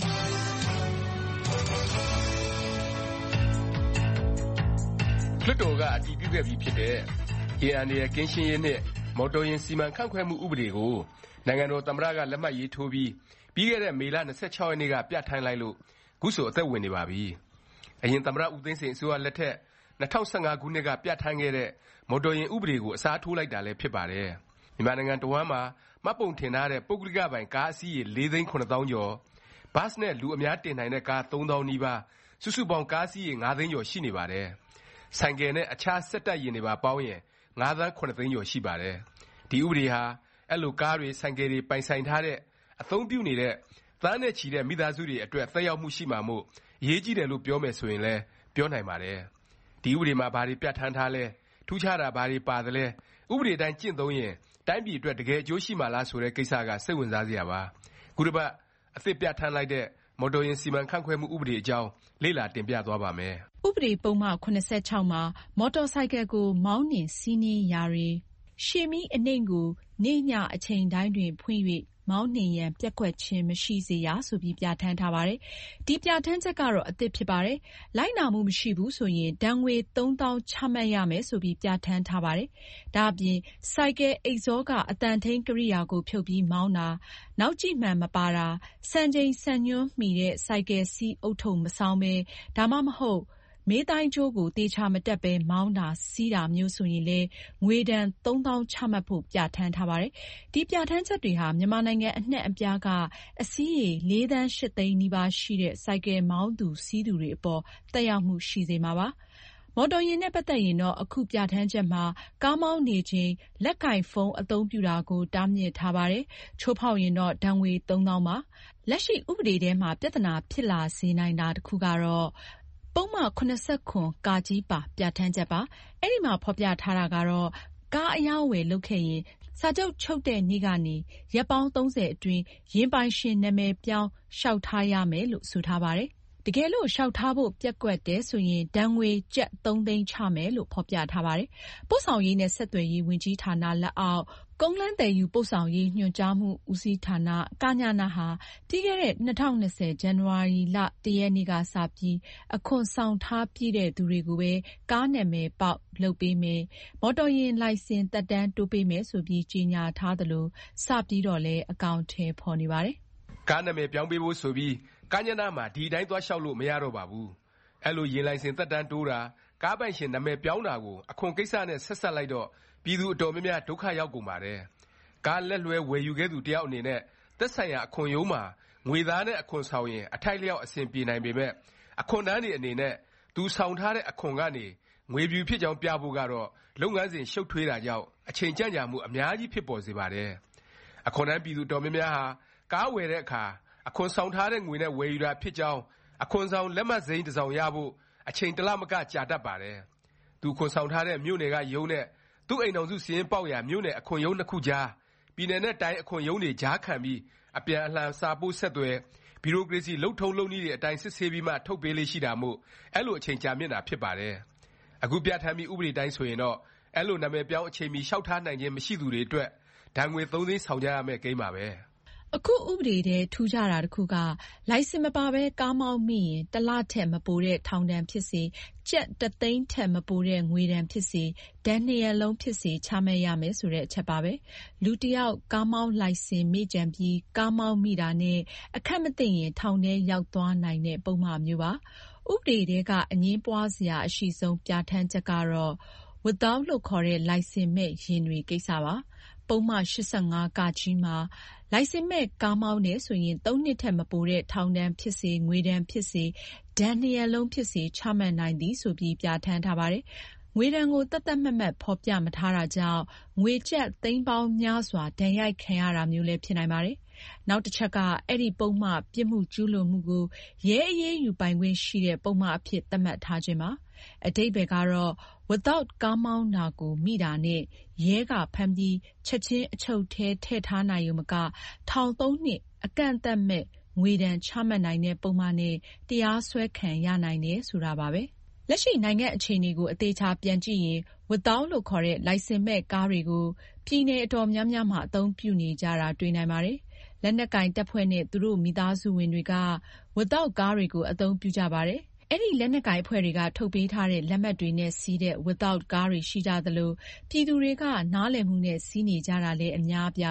လွှတ်တော်ကအတည်ပြုခဲ့ပြီးဖြစ်တဲ့ရေအန္တရာယ်ကင်းရှင်းရေးနဲ့မော်တော်ယာဉ်စီမံခန့်ခွဲမှုဥပဒေကိုနိုင်ငံတော်သမ္မတကလက်မှတ်ရေးထိုးပြီးပြီးခဲ့တဲ့မေလ၂၆ရက်နေ့ကပြဋ္ဌာန်းလိုက်လို့ခုဆိုအသက်ဝင်နေပါပြီ။အရင်သမ္မတဦးသိန်းစိန်အစိုးရလက်ထက်၂၀၁၅ခုနှစ်ကပြဋ္ဌာန်းခဲ့တဲ့မော်တော်ယာဉ်ဥပဒေကိုအစားထိုးလိုက်တာလည်းဖြစ်ပါတယ်။မြန်မာနိုင်ငံတစ်ဝန်းမှာမှတ်ပုံတင်ထားတဲ့ပုဂ္ဂလိကပိုင်ကားအစီးရေလေးသိန်းခုနှစ်သောင်းကျော်ဘတ်စ်နဲ့လူအများတင်နိုင်တဲ့ကားသုံးသောင်းနီးပါးစုစုပေါင်းကားစီးရေငါးသိန်းကျော်ရှိနေပါတယ်။ဆိုင်ကယ်နဲ့အခြားစက်တပ်ယာဉ်တွေပါပေါင်းရင်ငါးသန်းခုနှစ်သိန်းကျော်ရှိပါတယ်။ဒီဥပဒေဟာအဲ့လိုကားတွေဆိုင်ကယ်တွေပိုင်ဆိုင်ထားတဲ့အသုံးပြုနေတဲ့သန်းနဲ့ချီတဲ့မိသားစုတွေအတွက်သက်ရောက်မှုရှိမှာမို့အရေးကြီးတယ်လို့ပြောမယ်ဆိုရင်လည်းပြောနိုင်ပါတယ်။ဒီဥပဒေမှာဘာတွေပြဋ္ဌာန်းထားလဲထူးခြားတာဘာတွေပါသလဲဥပဒေတိုင်းကျင့်သုံးရင်တိုင်းပြည်အတွက်တကယ်အကျိုးရှိမှာလားဆိုတဲ့ကိစ္စကစိတ်ဝင်စားစရာပါ။ခုတစ်ပတ်အသစ်ပြဋ္ဌာန်းလိုက်တဲ့မော်တော်ယာဉ်စီမံခန့်ခွဲမှုဥပဒေအကြောင်းလေ့လာတင်ပြသွားပါမယ်
။ဥပဒေပုဒ်မ၇၆မှာမော်တော်ဆိုင်ကယ်ကိုမောင်းနှင်စီးနင်းရာတွင်ရှေ့မီးအနိမ့်ကိုနေ့ညအချိန်တိုင်းတွင်ဖွင့်၍မောင်းနှင်ရန်ပျက်ကွက်ခြင်းမရှိစေရဆိုပြီးပြဋ္ဌာန်းထားပါတယ်။ဒီပြဋ္ဌာန်းချက်ကတော့အသစ်ဖြစ်ပါတယ်။လိုက်နာမှုမရှိဘူးဆိုရင်ဒဏ်ငွေသုံးသောင်းချမှတ်ရမယ်ဆိုပြီးပြဋ္ဌာန်းထားပါတယ်။ဒါ့အပြင်ဆိုင်ကယ်အိတ်ဇောကအသံထိန်းကိရိယာကိုဖြုတ်ပြီးမောင်းတာနောက်ကြည့်မှန်မပါတာစံချိန်စံညွှန်းမှီတဲ့ဆိုင်ကယ်စီးအုပ်ထုပ်မဆောင်ပဲဒါမှမဟုတ်မေးတိုင်းကျိုးကိုသေချာမတက်ပဲမောင်းတာစီးတာမျိုးဆိုရင်လည်းငွေဒဏ်သုံးသောင်းချမှတ်ဖို့ပြဋ္ဌာန်းထားပါတယ်။ဒီပြဋ္ဌာန်းချက်တွေဟာမြန်မာနိုင်ငံအနှံ့အပြားကအစီးရေလေးသန်းရှစ်သိန်းနီးပါးရှိတဲ့ဆိုင်ကယ်မောင်းသူစီးသူတွေအပေါ်သက်ရောက်မှုရှိစေမှာပါ။မော်တော်ယာဉ်နဲ့ပတ်သက်ရင်တော့အခုပြဋ္ဌာန်းချက်မှာကားမောင်းနေချိန်လက်ကိုင်ဖုန်းအသုံးပြုတာကိုတားမြစ်ထားပါတယ်။ချိုးဖောက်ရင်တော့ဒဏ်ငွေသုံးသောင်းပါ။လက်ရှိဥပဒေထဲမှာပြဿနာဖြစ်လာစေနိုင်တာတစ်ခုကတော့ပုဒ်မ၇၇(က) ပါပြဋ္ဌာန်းချက်ပါ။အဲဒီမှာဖော်ပြထားတာကတော့ကားအရောင်းအဝယ်လုပ်ခဲ့ရင်စာချုပ်ချုပ်တဲ့နေ့ကနေရက်ပေါင်းသုံးဆယ်အတွင်းယာဉ်ပိုင်ရှင်နာမည်ပြောင်းလျှောက်ထားရမယ်လို့ဆိုထားပါတယ်။တကယ်လို့လျှောက်ထားဖို့ပျက်ကွက်တယ်ဆိုရင်ဒဏ်ငွေကျပ်သုံးသိန်းချမယ်လို့ဖော်ပြထားပါတယ်။ပို့ဆောင်ရေးနဲ့ဆက်သွယ်ရေးဝန်ကြီးဌာနလက်အောက်ကုန်းလမ်းသယ်ယူပို့ဆောင်ရေးညွှန်ကြားမှုဦးစီးဌာန(ကညန) ဟာပြီးခဲ့တဲ့၂၀၂၀ဇန်နဝါရီလတစ်ရက်နေ့ကစပြီးအခွန်ဆောင်ထားပြီးတဲ့သူတွေကိုပဲကားနာမည်ပေါက်လုပ်ပေးမယ်၊မော်တော်ယာဉ်လိုင်စင်သက်တမ်းတိုးပေးမယ်ဆိုပြီးကြေညာထားသလိုစပြီးတော့လည်းအကောင်အထည်ဖော်နေပါတယ်
။ကားနာမည်ပြောင်းပေးဖို့ဆိုပြီးကညနမှာဒီတိုင်းသွားလျှောက်လို့မရတော့ပါဘူး။အဲ့လိုယာဉ်လိုင်စင်သက်တမ်းတိုးတာကားပိုင်ရှင်နာမည်ပြောင်းတာကိုအခွန်ကိစ္စနဲ့ဆက်ဆက်လိုက်တော့ပြည်သူအတော်များများဒုက္ခရောက်ကုန်ပါတယ်။ကားလက်လွဲဝယ်ယူခဲ့သူတယောက်အနေနဲ့သက်ဆိုင်ရာအခွန်ရုံးမှာငွေသားနဲ့အခွန်ဆောင်ရင်အထိုက်လျောက်အဆင်ပြေနိုင်ပေမဲ့အခွန်တန်းတွေအနေနဲ့သူဆောင်ထားတဲ့အခွန်ကနေငွေပြူဖြစ်ကြောင်းပြဖို့ကတော့လုပ်ငန်းစဉ်ရှုပ်ထွေးတာကြောင့်အချိန်ကြန့်ကြာမှုအများကြီးဖြစ်ပေါ်စေပါတယ်။အခွန်တန်းပြည်သူတော်များများဟာကားဝယ်တဲ့အခါအခွန်ဆောင်ထားတဲ့ငွေနဲ့ဝယ်ယူတာဖြစ်ကြောင်းအခွန်ဆောင်လက်မှတ်စိမ်းတစ်စောင်ရဖို့အချိန်တစ်လမကကြာတတ်ပါတယ်။သူခွန်ဆောင်ထားတဲ့မြို့နယ်ကရုံးနဲ့သူ့အိမ်တော်စုစီရင်ပေါက်ရာမြို့နယ်အခွန်ရုံးနှစ်ခုကြားပြည်နယ်နဲ့တိုင်းအခွန်ရုံးတွေကြားခံပြီးအပြန်အလှန်စာပို့ဆက်သွယ်ဘီရိုကရေစီလုပ်ထုံးလုပ်နည်းတွေအတိုင်းစစ်ဆေးပြီးမှထုတ်ပေးလေးရှိတာမို့အဲ့လိုအချိန်ကြာမြင့်တာဖြစ်ပါတယ်။အခုပြဋ္ဌာန်းပြီးဥပဒေတိုင်းဆိုရင်တော့အဲ့လိုနာမည်ပြောင်းအချိန်မီလျှောက်ထားနိုင်ခြင်းမရှိသူတွေအတွက်ဒဏ်ငွေသုံးသိန်းဆောင်ကြရမယ့်ကိန်းပါပဲ။
အခုဥပဒေထဲထူးခြားတာတစ်ခုကလိုင်စင်မပါဘဲကားမောင်းမိရင်တစ်လထက်မပိုတဲ့ထောင်ဒဏ်ဖြစ်စေကျပ်တစ်သိန်းထက်မပိုတဲ့ငွေဒဏ်ဖြစ်စေဒဏ်နှစ်ရပ်လုံးဖြစ်စေချမှတ်ရမယ်ဆိုတဲ့အချက်ပါပဲလူတစ်ယောက်ကားမောင်းလိုင်စင်မေ့ကြံပြီးကားမောင်းမိတာနဲ့အခက်မသိရင်ထောင်ထဲရောက်သွားနိုင်တဲ့ပုံမှန်မျိုးပါဥပဒေထဲကအငြင်းပွားစရာအရှိဆုံးပြဋ္ဌာန်းချက်ကတော့ without လို့ခေါ်တဲ့လိုင်စင်မဲ့ယာဉ်တွေကိစ္စပါပုံမှန်၈၅(က) မှာလိုင်စင်မဲ့ကားမောင်းတယ်ဆိုရင်သုံးနှစ်ထက်မပိုတဲ့ထောင်ဒဏ်ဖြစ်စေငွေဒဏ်ဖြစ်စေဒဏ်နှစ်ရပ်လုံးဖြစ်စေချမှတ်နိုင်သည်ဆိုပြီးပြဋ္ဌာန်းထားပါတယ်။ငွေဒဏ်ကိုသတ်သတ်မှတ်မှတ်ဖော်ပြမထားတာကြောင့်ငွေကျပ်သိန်းပေါင်းများစွာဒဏ်ရိုက်ခံရတာမျိုးလည်းဖြစ်နိုင်ပါတယ်။နောက်တစ်ချက်ကအဲ့ဒီပုံမှန်ပြစ်မှုကျူးလွန်မှုကိုရဲအရေးယူပိုင်ခွင့်ရှိတဲ့ပုံမှန်အဖြစ်သတ်မှတ်ထားခြင်းပါ။အဓိပ္ပာယ်ကတော့ without ကားမောင်းတာကိုမိတာနဲ့ရဲကဖမ်းပြီးချက်ချင်းအချုပ်ထဲထည့်ထားနိုင်ရုံမကထောင်သုံးနှစ်အကန့်အသတ်မဲ့ငွေဒဏ်ချမှတ်နိုင်တဲ့ပုံမှန်နဲ့တရားစွဲခံရနိုင်တယ်ဆိုတာပါပဲ။လက်ရှိနိုင်ငံအခြေအနေကိုအသေးချာပြန်ကြည့်ရင် without လို့ခေါ်တဲ့လိုင်စင်မဲ့ကားတွေကိုပြည်နယ်အတော်များများမှာအသုံးပြုနေကြတာတွေ့နိုင်ပါတယ်။လက်နက်ကိုင်တပ်ဖွဲ့နဲ့သူတို့မိသားစုဝင်တွေက without ကားတွေကိုအသုံးပြုကြပါတယ်။အဲ့ဒီလက်နက်ကိုင်အဖွဲ့တွေကထုတ်ပေးထားတဲ့လက်မှတ်တွေနဲ့စီးတဲ့ without ကားတွေရှိကြသလိုပြည်သူတွေကနားလည်မှုနဲ့စီးနေကြတာလည်းအများအပြားပါ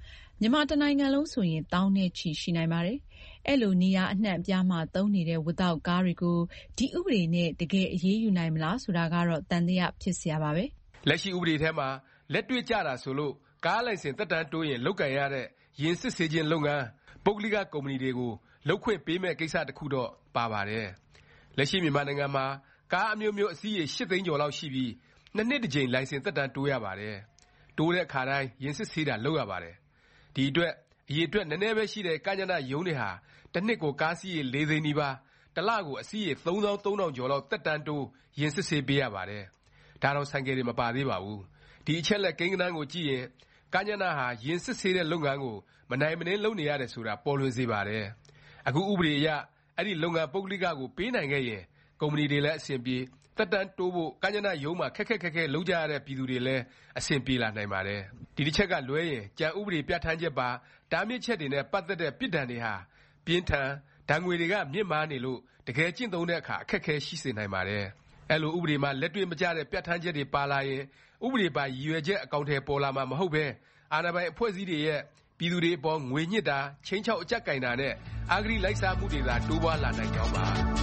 မြန်မာတနိုင်ငံလုံးဆိုရင်သောင်းနဲ့ချီရှိနိုင်ပါတယ်။အဲလိုနေရာအနှံ့အပြားမှာသုံးနေတဲ့ဝက်သောက်ကားတွေကိုဒီဥပဒေနဲ့တကယ်အရေးယူနိုင်မလားဆိုတာကတော့သံသယဖြစ်စရာပါပဲ
။လက်ရှိဥပဒေထဲမှာလက်တွေ့ကျတာဆိုလို့ကားလိုင်စင်သက်တမ်းတိုးရင်လုပ်ကိုင်ရတဲ့ယာဉ်စစ်ဆေးခြင်းလုပ်ငန်းပုဂ္ဂလိကကုမ္ပဏီတွေကိုလုပ်ခွင့်ပေးမဲ့ကိစ္စတစ်ခုတော့ပါပါတယ်။လက်ရှိမြန်မာနိုင်ငံမှာကားအမျိုးမျိုးအစီးရေရှစ်သိန်းကျော်လောက်ရှိပြီးနှစ်နှစ်တစ်ကြိမ်လိုင်စင်သက်တမ်းတိုးရပါတယ်။တိုးတဲ့အခါတိုင်းယာဉ်စစ်ဆေးတာလုပ်ရပါတယ်။ဒီအတွက်အရေအတွက်နည်းနည်းပဲရှိတဲ့ကညနရုံးတွေဟာတစ်နှစ်ကိုကားစီးရေလေးသိန်းနီးပါးတစ်လကိုအစီးရေသုံးသောင်းသုံးထောင်ကျော်လောက်သက်တမ်းတိုးယာဉ်စစ်ဆေးပေးရပါတယ်။ဒါတော့ဆိုင်ကယ်တွေမပါသေးပါဘူး။ဒီအချက်လက်ကိန်းဂဏန်းကိုကြည့်ရင်ကညနဟာယာဉ်စစ်ဆေးတဲ့လုပ်ငန်းကိုမနိုင်မနှင်းလုပ်နေရတယ်ဆိုတာပေါ်လွင်စေပါတယ်။အခုဥပဒေအရအဲ့ဒီလုပ်ငန်းပုဂ္ဂလိကကိုပေးနိုင်ခဲ့ရင်ကုမ္ပဏီတွေလည်းအဆင်ပြေသက်တမ်းတိုးဖို့ကညနရုံးမှာခက်ခက်ခက်ခဲလုပ်ကြရတဲ့ပြည်သူတွေလည်းအဆင်ပြေလာနိုင်ပါတယ်။ဒီတစ်ချက်ကလွဲရင်ကြံဥပဒေပြဋ္ဌာန်းချက်ပါတားမြစ်ချက်တွေနဲ့ပတ်သက်တဲ့ပြစ်ဒဏ်တွေဟာပြင်းထန်ဒဏ်ငွေတွေကမြင့်မားနေလို့တကယ်ကျင့်သုံးတဲ့အခါအခက်ခဲရှိစေနိုင်ပါတယ်။အဲ့လိုဥပဒေမှာလက်တွေ့မကျတဲ့ပြဋ္ဌာန်းချက်တွေပါလာရင်ဥပဒေပါရည်ရွယ်ချက်အကောင်အထည်ပေါ်လာမှာမဟုတ်ပဲအာဏာပိုင်အဖွဲ့အစည်းတွေရဲ့ပြည်သူတွေအပေါ်ငွေညှစ်တာချိန်ချောက်အကြပ်ကိုင်တာနဲ့အာဂရိလိုက်စားမှုတွေသာတိုးပွားလာနိုင်ကြောင်းပါ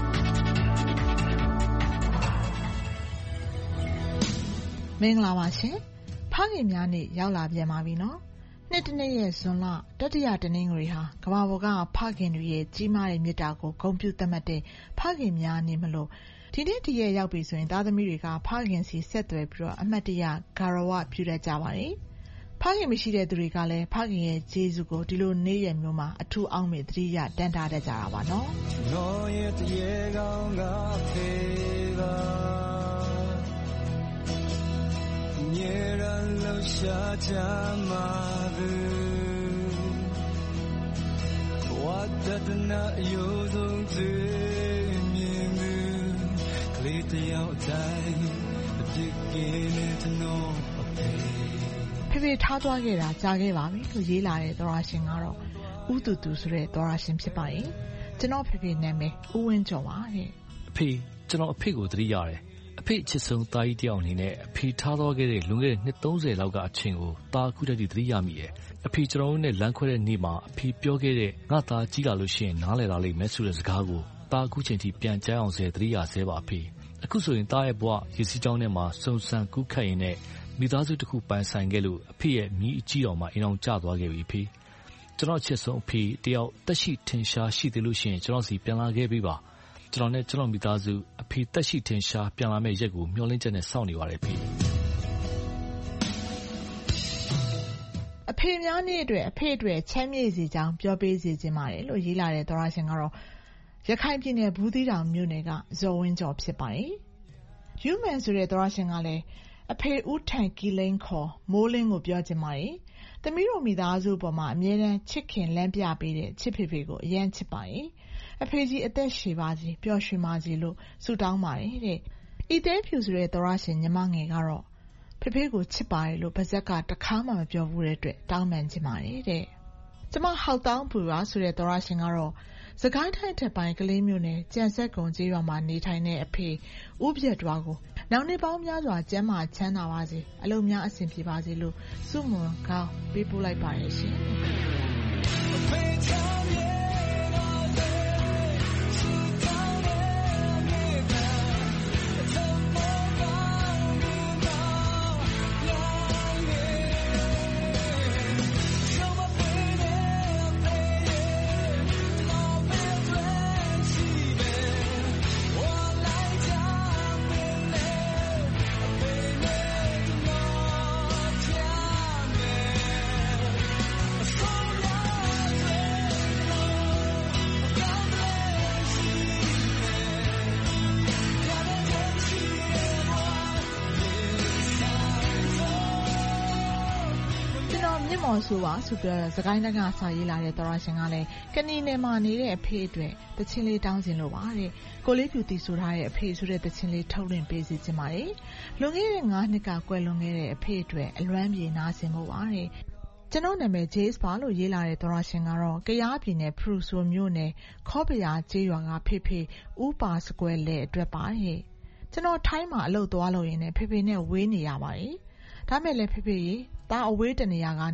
မင်္ဂလာပါရှင်ဖခင်များနေ့ရောက်လာပြန်ပါပြီနော်နှစ်တစ်နှစ်ရဲ့ဇွန်လတတိယတနင်္ဂနွေဟာကမ္ဘာပေါ်ကဖခင်တွေရဲ့ကြီးမားတဲ့မေတ္တာကိုဂုဏ်ပြုသတ်မှတ်တဲ့ဖခင်များနေ့မလို့ဒီနေ့ဒီရက်ရောက်ပြီဆိုရင်သားသမီးတွေကဖခင်စီဆက်သွယ်ပြီးတော့အမှတ်တရဂါရဝပြုတတ်ကြပါတယ်ဖခင်မရှိတဲ့သူတွေကလည်းဖခင်ရဲ့ကျေးဇူးကိုဒီလိုနေ့ရက်မျိုးမှာအထူးအောက်မေ့သတိရတန်တာတတ်ကြတာပါနော်တော်ရဲ့တရေကောင်းကဖေးပါမြေရလို့ရှာချမှာဘူးဝတ်တနာယူဆုံးသူမြင်မှုကလေးတယောက်တိုင်းအပြစ်ကင်းတဲ့နော်ဖေဖေထားသွားခဲ့တာကြာခဲ့ပါပြီလို့ရေးလာတဲ့သောရရှင်ကတော့ဦးတူတူဆိုတဲ့သောရရှင်ဖြစ်ပါရဲ့ကျွန်တော်ဖေဖေနာမည်ဦးဝင်းကျော်ပါတဲ့အ
ဖေကျွန်တော်အဖေကိုသတိရတယ်အဖေချစ်ဆုံးသားကြီးတယောက်အနေနဲ့အဖေထားသွားခဲ့တဲ့လွန်ခဲ့တဲ့နှစ်သုံးဆယ်လောက်ကအချိန်ကိုသားခုတည်းသတိရမိရဲ့အဖေကျွန်တော်တို့နဲ့လမ်းခွဲတဲ့နေ့မှာအဖေပြောခဲ့တဲ့ငါသားကြီးလာလို့ရှိရင်နားလည်လာလိမ့်မယ်ဆိုတဲ့စကားကိုသားအခုချိန်ထိပြန်ကြားအောင်ဆဲသတိရဆဲပါအဖေအခုဆိုရင်သားရဲ့ဘဝရေစီးကြောင်းထဲမှာစုံစမ်းကူးခတ်ရင်နဲ့မိသားစုတစ်ခုပိုင်ဆိုင်ခဲ့လို့အဖေရဲ့မြည်အကြီးတော်မှာအိမ်အောင်ကျသွားခဲ့ပြီဖေကျွန်တော်ချစ်ဆုံးအဖေတယောက်တက်ရှိထင်ရှားရှိသေးလို့ရှိရင်ကျွန်တော်စီပြန်လာခဲ့ပြီပါကျွန်တော်နဲ့ကျွန်တော်မိသားစုအဖေတက်ရှိထင်ရှားပြန်လာမယ့်ရက်ကိုမျှော်လင့်ချက်နဲ့စောင့်နေပါတယ်ဖေ
အဖေများနေ့အတွက်အဖေအတွက်ချမ်းမြေ့စေကြောင်းပြောပေးစေခြင်းပါတယ်လို့ရေးလာတဲ့သောရရှင်ကတော့ရခိုင်ပြည်နယ်ဘူးသီးတောင်မြို့နယ်ကဇော်ဝင်းကျော်ဖြစ်ပါတယ်ယူမန်ဆိုတဲ့သောရရှင်ကလည်းအဖေဦးထန်ကီလိန်ခေါ်မိုးလင်းကိုပြောချင်ပါတယ်။သမီးတို့မိသားစုပေါ်မှာအမြဲတမ်းချစ်ခင်လမ်းပြပေးတဲ့ချစ်ဖေဖေကိုအရန်ချစ်ပါတယ်။အဖေကြီးအသက်ရှည်ပါစေပျော်ရွှင်ပါစေလို့ဆုတောင်းပါတယ်တဲ့။ဤသေးဖြူဆိုတဲ့သောရရှင်ညီမငယ်ကတော့ဖေဖေကိုချစ်ပါတယ်လို့ပါဇက်ကတခါမှမပြောဘူးတဲ့အတွက်တောင်းပန်ချင်ပါတယ်တဲ့။ကျမဟောက်တောင်းပူပါဆိုတဲ့သောရရှင်ကတော့စကိုင်းတိုင်းထက်ပိုင်းကလေးမျိုးနဲ့ကြံဆက်ကုံကျေးရွာမှာနေထိုင်တဲ့အဖေဦးပြတ်တော်ကိုနောက်နှစ်ပေါင်းများစွာကျမ်းမာချမ်းသာပါစေအလုံးများအဆင်ပြေပါစေလို့ဆုမွန်ကောင်းပေးပို့လိုက်ပါရဲ့ရှင်မော်ဆိုပါဆိုပြီးတော့စကိုင်းတိုင်းကစာရေးလာတဲ့သောရရှင်ကလည်းကဏီနယ်မှာနေတဲ့အဖေအတွက်တချင်းလေးတောင်းခြင်းလို့ပါတဲ့ကိုလေးဖြူတီဆိုထားတဲ့အဖေဆိုတဲ့တချင်းလေးထုတ်လွှင့်ပေးစီခြင်းပါတယ်လွန်ခဲ့တဲ့ငါးနှစ်ကကွယ်လွန်ခဲ့တဲ့အဖေအတွက်အလွမ်းပြေနာဆင်ဖို့ပါတဲ့ကျွန်တော်နာမည် Jace ပါလို့ရေးလာတဲ့သောရရှင်ကတော့ကယားပြည်နယ်ဖရူဆိုမြို့နယ်ခေါပရာကျေးရွာကဖေဖေဦးပါစကွဲလဲအတွက်ပါတဲ့ကျွန်တော်ထိုင်းမှာအလုပ်သွားလို့ရင်းနဲ့ဖေဖေနဲ့ဝေးနေရပါတယ်ဒါမဲ့လည်းဖေဖေရေတာအဝေးတနေရာကနေဖ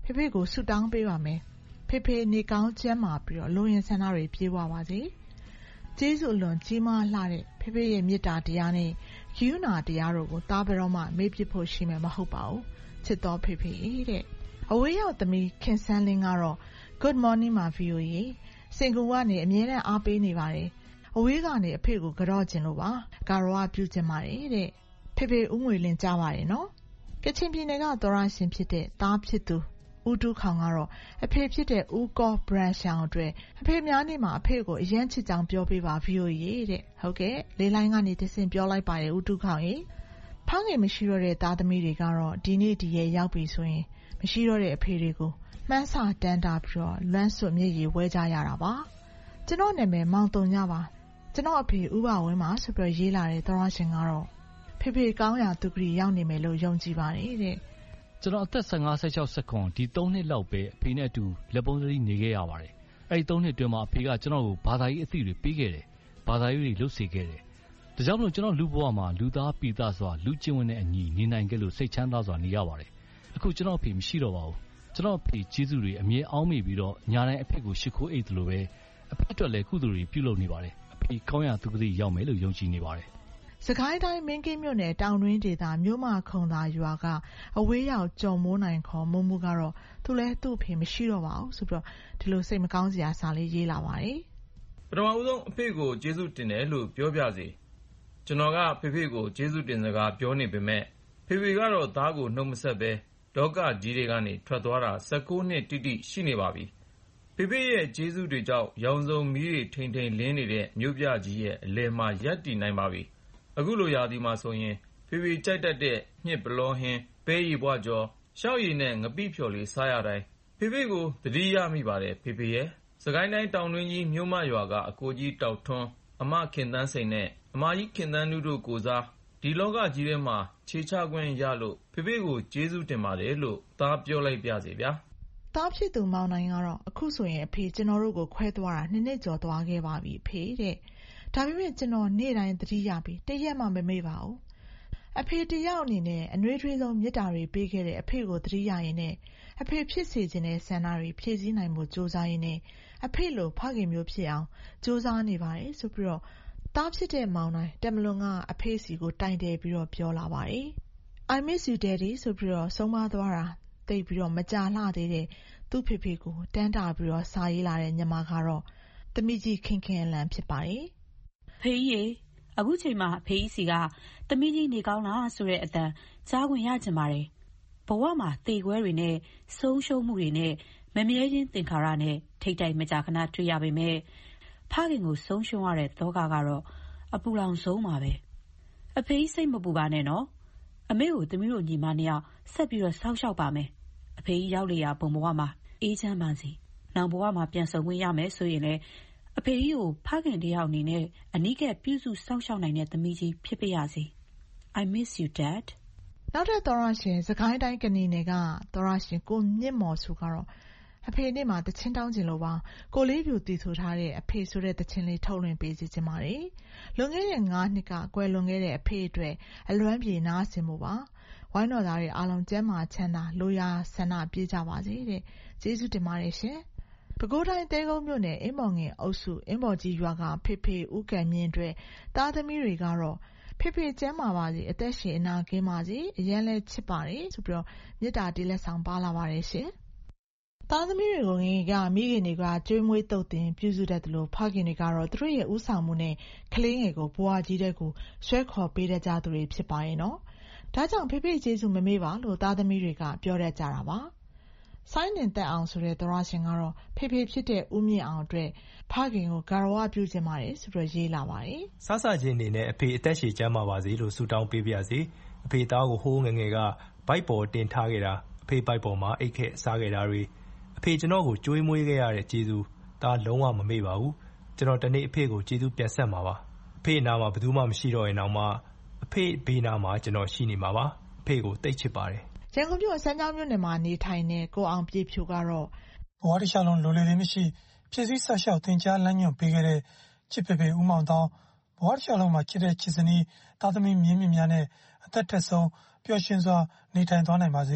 ဖေဖေကိုဆုတောင်းပေးပါမယ်ဖေဖေနေကောင်းကျန်းမာပြီးတော့လိုရင်ဆန္ဒတွေပြေဝပါစေကျေးဇူးအလွန်ကြီးမားလှတဲ့ဖေဖေရဲ့မေတ္တာတရားနဲ့ကရုဏာတရားတို့ကိုသားဘယ်တော့မှမေ့ပစ်ဖို့ရှိမယ်မဟုတ်ပါဘူးချစ်တော်ဖေဖေတဲ့အဝေးရောက်သမီးခင်ဆန်းလင်းကတော့ Good morning မှာ ဗီအိုအေ စင်ကူကနေအမြဲတမ်းအားပေးနေပါတယ်အဝေးကနေအဖေကိုကြော့ကျင်လို့ပါကာရောပြုကျင်ပါတယ်တဲ့ဖေဖေဦးငွေလင်းကြားပါတယ်နော်ကချင်ပြည်နယ်ကသောရရှင်ဖြစ်တဲ့သားဖြစ်သူဦးတူးခေါင်ကတော့အဖေဖြစ်တဲ့ဦးကောဘရန်ရှောင်းအတွက်အဖေများနေမှာအဖေကိုအရန်ချစ်ကြောင်ပြောပေးပါ ဗီအိုအေ တဲ့ဟုတ်ကဲ့လေးလိုင်းကနေတဆင့်ပြောလိုက်ပါတယ်ဦးတူးခေါင်ရေဖငယ်မရှိတော့တဲ့သားသမီးတွေကတော့ဒီနေ့ဒီရဲ့ရောက်ပြီဆိုရင်မရှိတော့တဲ့အဖေတွေကိုမှန်းဆတန်းတာပြီးတော့လွမ်းဆွတ်မြေကြီးဝဲကြရတာပါကျွန်တော်နာမည်မောင်တုံညပါကျွန်တော်အဖေဥပဝင်းမှာဆိုပြီးရေးလာတဲ့သောရရှင်ကတော့ဖေဖေကောင်းရာသူကလေးရောက်နေမယ်လို့ယုံကြည်ပါတယ်တဲ့
ကျွန်တော်အသက်၁၅ ၁၆ ၁၇ဒီ၃နှစ်လောက်ပဲအဖေနဲ့အတူလက်ပုံးသတိနေခဲ့ရပါတယ်အဲဒီ၃နှစ်အတွင်းမှာအဖေကကျွန်တော်ကိုဘာသာရေးအသိတွေပေးခဲ့တယ်ဘာသာရေးတွေလုပ်စေခဲ့တယ်ဒါကြောင့်မလို့ကျွန်တော်လူဘဝမှာလူသားပိသားစွာလူကျင့်ဝတ်နဲ့အညီနေနိုင်ခဲ့လို့စိတ်ချမ်းသာစွာနေရပါတယ်အခုကျွန်တော်အဖေမရှိတော့ပါဘူးကျွန်တော်အဖေကျေးဇူးတွေအမြဲအောင်းမိပြီးတော့ညာတိုင်းအဖေကိုရှ िख ိုးအိတ်သလိုပဲအဖေအတွက်လည်းကုသိုလ်တွေပြုလုပ်နေပါတယ်အဖေကောင်းရာသူကလေးရောက်မယ်လို့ယုံကြည်နေပါတယ်
စကိုင်းတိုင်းမင်းကင်းမြို့နယ်တောင်တွင်းဒေသမြို့မခုံသာရွာကအဝေးရောက်ကြုံမိုးနိုင်ခေါ်မုံမှုကတော့သူလဲသူ့အဖေမရှိတော့ပါဘူးဆိုပြီးတော့ဒီလိုစိတ်မကောင်းစရာစာလေးရေးလာပါတယ်
ပထမဦးဆုံးအဖေကိုကျေးဇူးတင်တယ်လို့ပြောပြစီကျွန်တော်ကဖေဖေကိုကျေးဇူးတင်စကားပြောနေပေမဲ့ဖေဖေကတော့သားကိုနှုတ်မဆက်ပဲဒေါကကြီးတွေကနေထွက်သွားတာ၁၉နှစ်တိတိရှိနေပါပြီဖေဖေရဲ့ကျေးဇူးတွေကြောင့်ရောင်စုံမီးတွေထိန်ထိန်လင်းနေတဲ့မြို့ပြကြီးရဲ့အလယ်မှာရပ်တည်နိုင်ပါပြီအခုလိုရာသီမှာဆိုရင်ဖေဖေကြိုက်တတ်တဲ့ညှစ်ပလောဟင်းပဲရီပွားကြော်ရှောက်ရည်နဲ့ငပိဖြော်လေးစားရတိုင်းဖေဖေကိုသတိရမိပါတယ်ဖေဖေရဲ့စကိုင်းတိုင်းတောင်တွင်းကြီးမြို့မရွာကအကိုကြီးတောက်ထွန်းအမခင်တန်းစိန်နဲ့အမကြီးခင်တန်းနုတို့ကိုစားဒီလောကကြီးထဲမှာခြေချခွင့်ရလို့ဖေဖေကိုကျေးဇူးတင်ပါတယ်လို့သားပြောလိုက်ပြစေဗျာ
သားဖြစ်သူမောင်နိုင်ကတော့အခုဆိုရင်အဖေကျွန်တော်တို့ကိုခွဲသွားတာနှစ်နှစ်ကျော်သွားခဲ့ပါပြီအဖေတဲ့ဒါပေမဲ့ကျွန်တော်နေ့တိုင်းသတိရပြီးတရက်မှမမေ့ပါဘူးအဖေတယောက်အနေနဲ့အနှွေးထွေးဆုံးမေတ္တာတွေပေးခဲ့တဲ့အဖေကိုသတိရရင်နဲ့အဖေဖြစ်စေခြင်းတဲ့ဆန္ဒတွေဖြည့်ဆည်းနိုင်မှုစူးစမ်းရင်းနဲ့အဖေလိုဖခင်မျိုးဖြစ်အောင်စူးစမ်းနေပါတယ်ဆိုပြီးတော့သားဖြစ်တဲ့မောင်နိုင်တမလွန်ကအဖေစီကိုတိုင်တယ်ပြီးတော့ပြောလာပါတယ် I miss you daddy ဆိုပြီးတော့ဆုံးမသွားတာတိတ်ပြီးတော့မကြလှသေးတဲ့သူ့ဖေဖေကိုတန်းတာပြီးတော့စာရေးလာတဲ့ညီမကတော့သမီးကြီးခင်ခင်အလံဖြစ်ပါတယ်
ဖေးကြီးအခုချိန်မှာဖေးကြီးစီကသမီးကြီးနေကောင်းလားဆိုတဲ့အတန်ကြားခွင့်ရကြပါတယ်ဘဝမှာတေခွဲတွေနဲ့ဆုံးရှုံးမှုတွေနဲ့မမြဲခြင်းသင်္ခါရနဲ့ထိတ်တိုက်မကြခဏတွေ့ရပေမဲ့ဖခင်ကိုဆုံးရှုံးရတဲ့သောကကတော့အပူလောင်ဆုံးပါပဲအဖေကြီးစိတ်မပူပါနဲ့နော်အမေကိုသမီးတို့ညီမနှစ်ယောက်ဆက်ပြီးတော့စောင့်ရှောက်ပါမယ်အဖေကြီးရောက်လေရာဘုံဘဝမှာအေးချမ်းပါစေနောင်ဘဝမှာပြန်ဆုံခွင့်ရမယ်ဆိုရင်လည်းအဖေကြီးကိုဖခင်တယောက်အနေနဲ့အနီးကပ်ပြုစုစောင့်ရှောက်နိုင်တဲ့သမီးကြီးဖြစ်ပါရစေ I miss you dad
နောက်ထပ်သောရရှင်စကိုင်းတိုင်းကနေနယ်ကသောရရှင်ကိုမြင့်မော်စုကတော့အဖေနေ့မှာတချင်းတောင်းကျင်လို့ပါကိုလေးပြူတည်ဆိုထားတဲ့အဖေဆိုတဲ့တချင်းလေးထုတ်လွှင့်ပေးစီချင်ပါတယ်လွန်ခဲ့တဲ့၅နှစ်ကအကွယ်လွန်ခဲ့တဲ့အဖေအတွက်အလွမ်းပြေနားဆင်မှုပါဝိုင်းတော်သားတွေအားလုံးကျမ်းမာချမ်းသာလိုရာဆန္ဒပြေကြပါစေတဲ့ကျေးဇူးတင်ပါတယ်ရှင်ပဲခူးတိုင်းတဲကုန်းမြို့နယ်အင်းမော်ငင်အုပ်စုအင်းမော်ကြီးရွာကဖေဖေဦးကံမြင့်အတွက်သားသမီးတွေကတော့ဖေဖေကျမ်းမာပါစေအသက်ရှင်အနာကင်းပါစေအရင်လဲချစ်ပါတယ်ဆိုပြီးတော့မေတ္တာတေးလက်ဆောင်ပါလာပါတယ်ရှင်သားသမီးတွေကိုငယ်ကမိခင်တွေကကျွေးမွေးတုပ်တင်ပြုစုတတ်တယ်လို့ဖခင်တွေကတော့သူတို့ရဲ့ဥဆောင်မှုနဲ့ကလေးငယ်ကိုဘွားကြီးတဲ့ကိုဆွဲခေါ်ပေးတတ်ကြသူတွေဖြစ်ပါရဲ့နော်ဒါကြောင့်ဖေဖေကျေးဇူးမမေ့ပါလို့သားသမီးတွေကပြောတတ်ကြတာပါဆိုင်းတင်တက်အောင်ဆိုတဲ့သောရရှင်ကတော့ဖေဖေဖြစ်တဲ့ဦးမြင့်အောင်အတွက်ဖခင်ကိုဂါရဝပြုခြင်းပါတယ်ဆိုပြီးရေးလာပါတယ်
ဆဆချင်းနေနဲ့အဖေအသက်ရှည်ကျန်းမာပါစေလို့ဆုတောင်းပေးပါရစေအဖေသားကိုဟိုးငငယ်ကဘိုက်ပေါ်တင်ထားခဲ့တာအဖေဘိုက်ပေါ်မှာအိတ်ခက်စားခဲ့တာတွေအဖေကျွန်တော်ကိုကြွေးမွေးခဲ့ရတဲ့ကျေးဇူးဒါလုံးဝမမေ့ပါဘူးကျွန်တော်တနေ့အဖေကိုကျေးဇူးပြန်ဆက်မှာပါအဖေနာမှာဘယ်သူမှမရှိတော့ရင်တော့မှအဖေဘေးနာမှာကျွန်တော်ရှိနေမှာပါအဖေကိုတိတ်ချစ်ပါတယ်
ရန်ကုန်မြို့စမ်းချောင်းမြို့နယ်မှာနေထိုင်တဲ့ကိုအောင်ပြည့်ဖြူကတော့
ဘဝတစ်လျှောက်လုံးလိုလေလေးမရှိဖြစ်စည်းဆက်လျှောက်သင်ကြားလမ်းညွှန်ပေးခဲ့တဲ့ချစ်ဖေဖေဦးမောင်တောင်းဘဝတစ်လျှောက်လုံးမှာချစ်တဲ့ချစ်စနီးသားသမီးမြင်းမြများနဲ့အသက်ထက်ဆုံးပျော်ရွှင်စွာနေထိုင်သွားနိုင်ပါစေ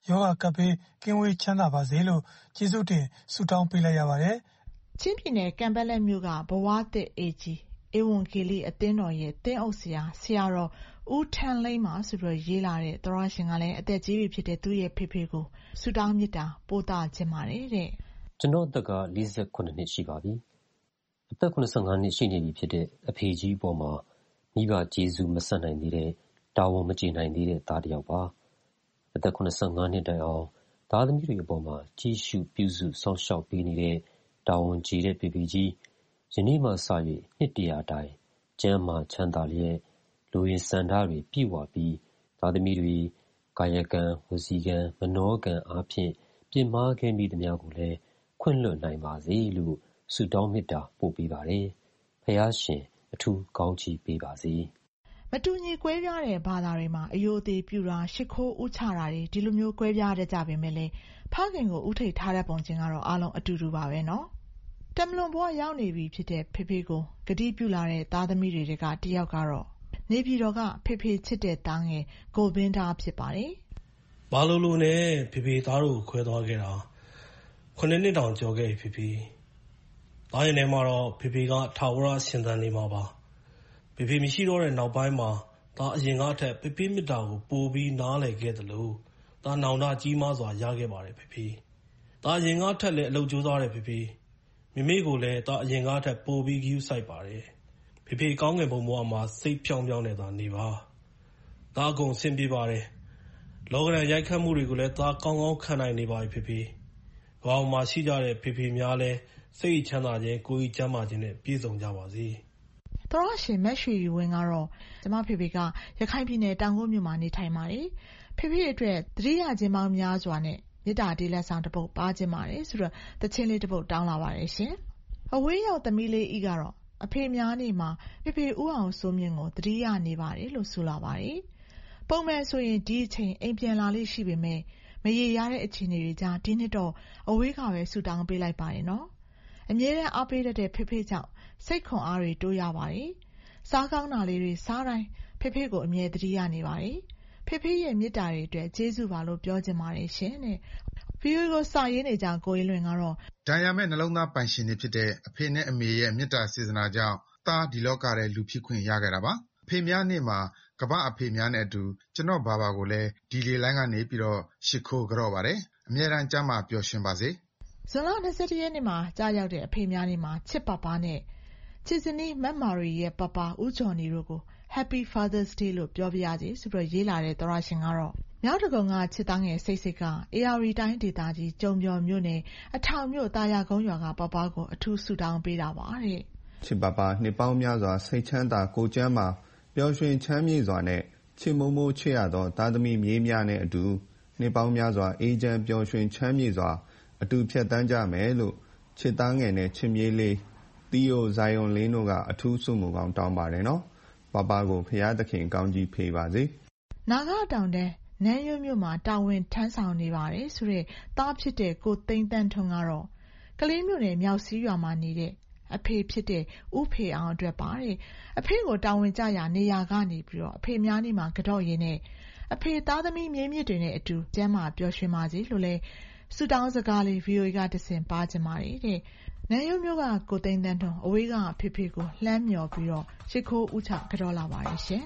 ယောဂကပ်ဘေးကင်းဝေးချမ်းသာပါစေလို့ကျေးဇူးတင်ဆုတောင်းပေးလိုက်ရပါတယ်
။ချင်းပြည်နယ်ကန်ပက်လက်မြို့ကဘဝသစ်အေကြီးဧဝံဂေလိအသင်းတော်ရဲ့သင်းအုပ်ဆရာဆရာတော်ဦးထန်းလိမ့်မှာဆိုပြီးရေးလာတဲ့သောရရှင်ကလည်းအသက်ကြီးပြီဖြစ်တဲ့သူ့ရဲ့ဖေဖေကိုဆုတောင်းမေတ္တာပို့သခြင်းပါတယ်တဲ့
။ကျွန်တော်အသက်ကလေးဆယ့်ခုနှစ်နှစ်ရှိပါပြီ။အသက်ခုနစ်ဆယ့်ငါးနှစ်ရှိနေပြီဖြစ်တဲ့အဖေကြီးအပေါ်မှာမိဘကျေးဇူးမဆက်နိုင်သေးတဲ့တာဝန်မကျေနိုင်သေးတဲ့သားတစ်ယောက်ပါ။အသက်ခုနစ်ဆယ့်ငါးနှစ်တိုင်အောင်သားသမီးတွေအပေါ်မှာကြီးစုပြုစုစောင့်ရှောက်ပေးနေတဲ့တာဝန်ကြီးတဲ့ဖေဖေကြီးယနေ့မှစ၍နှစ်တရာတိုင်ကျမ်းမာချမ်းသာလျက်လူရင်းစံထားတွေပြည့်ဝပြီးသားသမီးတွေကာယကံဝစီကံမနောကံအားဖြင့်ပြင်မာခဲ့မိသည်များကိုလည်းခွင့်လွှတ်နိုင်ပါစေလို့ဆုတောင်းမေတ္တာပို့ပေးပါတယ်။ဖယားရှင်အထူးကောင်းချီးပေးပါစေ
။မတူညီကွဲပြားတဲ့ဘာသာတွေမှာအယိုသေးပြူတာရှ िख ိုးဥချတာတွေဒီလိုမျိုးကွဲပြားတတ်ကြပေမဲ့လည်းဖခင်ကိုဥထိတ်ထားတဲ့ပုံချင်းကတော့အားလုံးအတူတူပါပဲနော်။တမလွန်ဘဝရောက်နေပြီဖြစ်တဲ့ဖေဖေကိုဂတိပြုလာတဲ့သားသမီးတွေကတယောက်ကတော့နေပြည်တော်ကဖေဖေချစ်တဲ့သားငယ်ကိုဘင်းသားဖြစ်ပါတယ်
။ဘာလို့လို့နဲ့ဖေဖေသားတို့ခွဲသွားခဲ့တာခုနှစ်နှစ်တောင်ကြော်ခဲ့ပြီဖေဖေ။သားရင်ထဲမှာတော့ဖေဖေကထာဝရရှင်သန်နေမှာပါ။ဖေဖေမရှိတော့တဲ့နောက်ပိုင်းမှာသားအရင်ကထက်ဖေဖေမေတ္တာကိုပိုပြီးနားလည်ခဲ့သလိုသားနောင်တကြီးမားစွာရခဲ့ပါတယ်ဖေဖေ။သားအရင်ကထက်လည်းအလုပ်ကြိုးစားတယ်ဖေဖေ။မိမိကိုလည်းသားအရင်ကထက်ပိုပြီးဂရုစိုက်ပါတယ်။ဖေဖေကောင်းငယ်ဘုံဘဝမှာစိတ်ဖြောင်းဖြောင်းနဲ့သာနေပါ။သားအကုန်အဆင်ပြေပါတယ်။လောကဓာတ်ရိုက်ခတ်မှုတွေကိုလည်းသားကောင်းကောင်းခံနိုင်နေပါပြီဖေဖေ။ကမ္ဘာပေါ်မှာရှိကြတဲ့ဖေဖေများလည်းစိတ်ချမ်းသာခြင်းကိုယ်ကြီးကျန်းမာခြင်းနဲ့ပြည့်စုံကြပါစေ
။သောရရှင်မက်ရွှေဝင်းကတော့ကျမဖေဖေကရခိုင်ပြည်နယ်တောင်ကုတ်မြို့မှာနေထိုင်ပါတယ်။ဖေဖေအတွက်သတိရခြင်းပေါင်းများစွာနဲ့မေတ္တာတေးလက်ဆောင်တစ်ပုဒ်ပါခြင်းပါတယ်ဆိုတော့တခြင်းလေးတစ်ပုဒ်တောင်းလာပါတယ်ရှင်။အဝေးရောက်သမီးလေးဤကတော့အဖေများနေမှာဖေဖေဦးအောင်စိုးမြင့်ကိုသတိရနေပါတယ်လို့ဆိုလာပါတယ်။ပုံမှန်ဆိုရင်ဒီအချိန်အိမ်ပြန်လာလိမ့်ရှိပေမဲ့မရေရတဲ့အခြေအနေတွေကြားဒီနှစ်တော့အဝေးကပဲဆူတောင်းပေးလိုက်ပါတယ်နော်။အမြဲတမ်းအားပေးတတ်တဲ့ဖေဖေကြောင့်စိတ်ခွန်အားတွေတိုးရပါတယ်။စားကောင်းတာလေးတွေစားတိုင်းဖေဖေကိုအမြဲသတိရနေပါတယ်။ဖေဖေရဲ့မေတ္တာတွေအတွက်ကျေးဇူးပါလို့ပြောချင်ပါတယ်ရှင်တဲ့။ ဗီအိုအေကိုစာရေးနေကြကိုအေးလွင်ကတော့
ဒဏ်ရာမဲ့နှလုံးသားပိုင်ရှင်တွေဖြစ်တဲ့အဖေနဲ့အမေရဲ့မေတ္တာစေတနာကြောင့်သားဒီလောကထဲလူဖြစ်ခွင့်ရခဲ့တာပါ။အဖေများနေ့မှာကမ္ဘာအဖေများနဲ့အတူကျွန်တော်ဘာဘာကိုလည်းဒီလေလိုင်းကနေပြီးတော့ရှ िख ိုးကြော့ပါတယ်။အမြဲတမ်းကျမ်းမာပျော်ရွှင်ပါစေ
။ဇွန်လ၂၁ရက်နေ့မှာကြာရောက်တဲ့အဖေများနေ့မှာချစ်ပပနဲ့ချစ်စနီးမတ်မာရီရဲ့ပပဦးကျော်နေတို့ကို Happy Father's Day လို့ပြောပြရစီဆိုပြီးရေးလာတဲ့သောရရှင်ကတော့မြောက်ဒဂုံကချစ်သားငယ်စိတ်စိတ်ကအေရဝတီတိုင်းဒေသကြီးကျုံပြော်မြို့နယ်အထောင်မြို့တာယာကုန်းရွာကပပကိုအထူးဆုတောင်းပေးတာပါတဲ့
ချစ်ပပနှစ်ပေါင်းများစွာစိတ်ချမ်းသာကိုကျမ်းမာပျော်ရွှင်ချမ်းမြေ့စွာနဲ့ချစ်မုံမိုးချစ်ရသောသားသမီးမြေးများနဲ့အတူနှစ်ပေါင်းများစွာအေးချမ်းပျော်ရွှင်ချမ်းမြေ့စွာအတူဖြတ်တန်းကြမယ်လို့ချစ်သားငယ်နဲ့ချစ်မြေးလေးတီယိုဇိုင်ယွန်လင်းတို့ကအထူးဆုမူကောင်းတောင်းပါတယ်နော်ပပကိုဖရာသခင်ကောင်းကြီးဖေးပါစေ
နာဂတောင်တဲ့နန်းရွမြို့မှာတာဝန်ထမ်းဆောင်နေပါတယ်ဆိုတဲ့သားဖြစ်တဲ့ကိုသိန်းတန်းထွန်းကတော့ကလေးမြို့နယ်မြောက်စည်းရွာမှာနေတဲ့အဖေဖြစ်တဲ့ဦးဖေအောင်အတွက်ပါတဲ့အဖေကိုတာဝန်ကျရာနေရာကနေပြီးတော့အဖေများနေမှာကြော့ရင်းနဲ့အဖေသားသမီးမြေးမြစ်တွေနဲ့အတူကျမ်းမာပျော်ရွှင်ပါစေလို့လဲဆုတောင်းစကားလေး ဗီအိုအေ ကတဆင့်ပါကြပါတယ်တဲ့နန်းရွမြို့ကကိုသိန်းတန်းထွန်းအဝေးကအဖေဖေကိုလှမ်းမြော်ပြီးတော့ရှ िख ိုးဥချကြော့လာပါတယ်ရှင်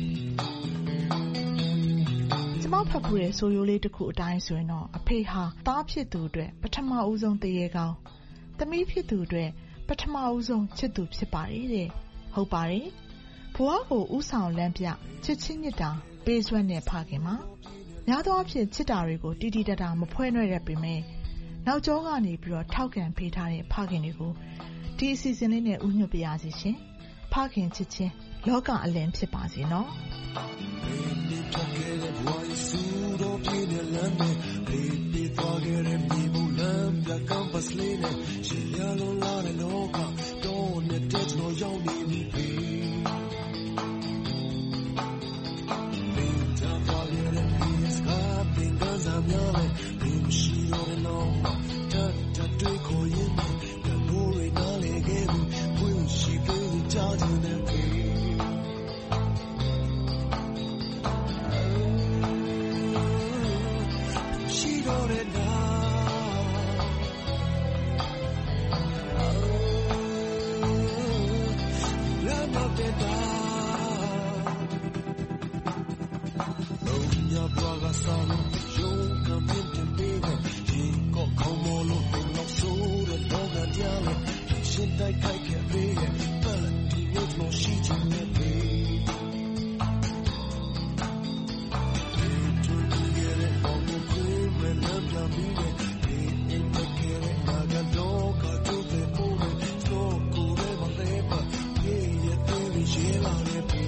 ကျမဖတ်ဖူးတဲ့ဆိုရိုးလေးတစ်ခုအတိုင်းဆိုရင်တော့အဖေဟာသားဖြစ်သူအတွက်ပထမဦးဆုံးတရေကောင်းသမီးဖြစ်သူအတွက်ပထမဦးဆုံးချစ်သူဖြစ်ပါတယ်တဲ့ဟုတ်ပါတယ်ဘဝကိုဥဆောင်လမ်းပြချစ်ချင်းမြတ်တာပေးစွမ်းတဲ့ဖခင်မှာများသောအားဖြင့်ချစ်တာတွေကိုတီတီတတာမဖွဲနှဲ့ရပေမဲ့နောက်ကျောကနေပြီးတော့ထောက်ခံပေးထားတဲ့ဖခင်တွေကိုဒီအစီအစဉ်လေးနဲ့ဥညွှတ်ပြရစီရှင်ဖခင်ချစ်ချင်းလောကအလင်းဖြစ်ပါစေနော်
ရှတိုက်ခိုက်ခဲ့ပေရဲ့ပတ်ဒီနေ့မှရှိချင်တဲ့ပေတူတူရဲ့ဘောင်ကိုခွေးမဲ့လမ်းပြန်ပြီးတဲ့ဒီအိမ်တက်ခဲ့တဲ့ငါကတော့ကတူတဲ့ပိုးနဲ့တော့ကိုယ်ရဲ့မလေးပါရဲ့ရဲ့တဲ့ရေလာတဲ့ပေ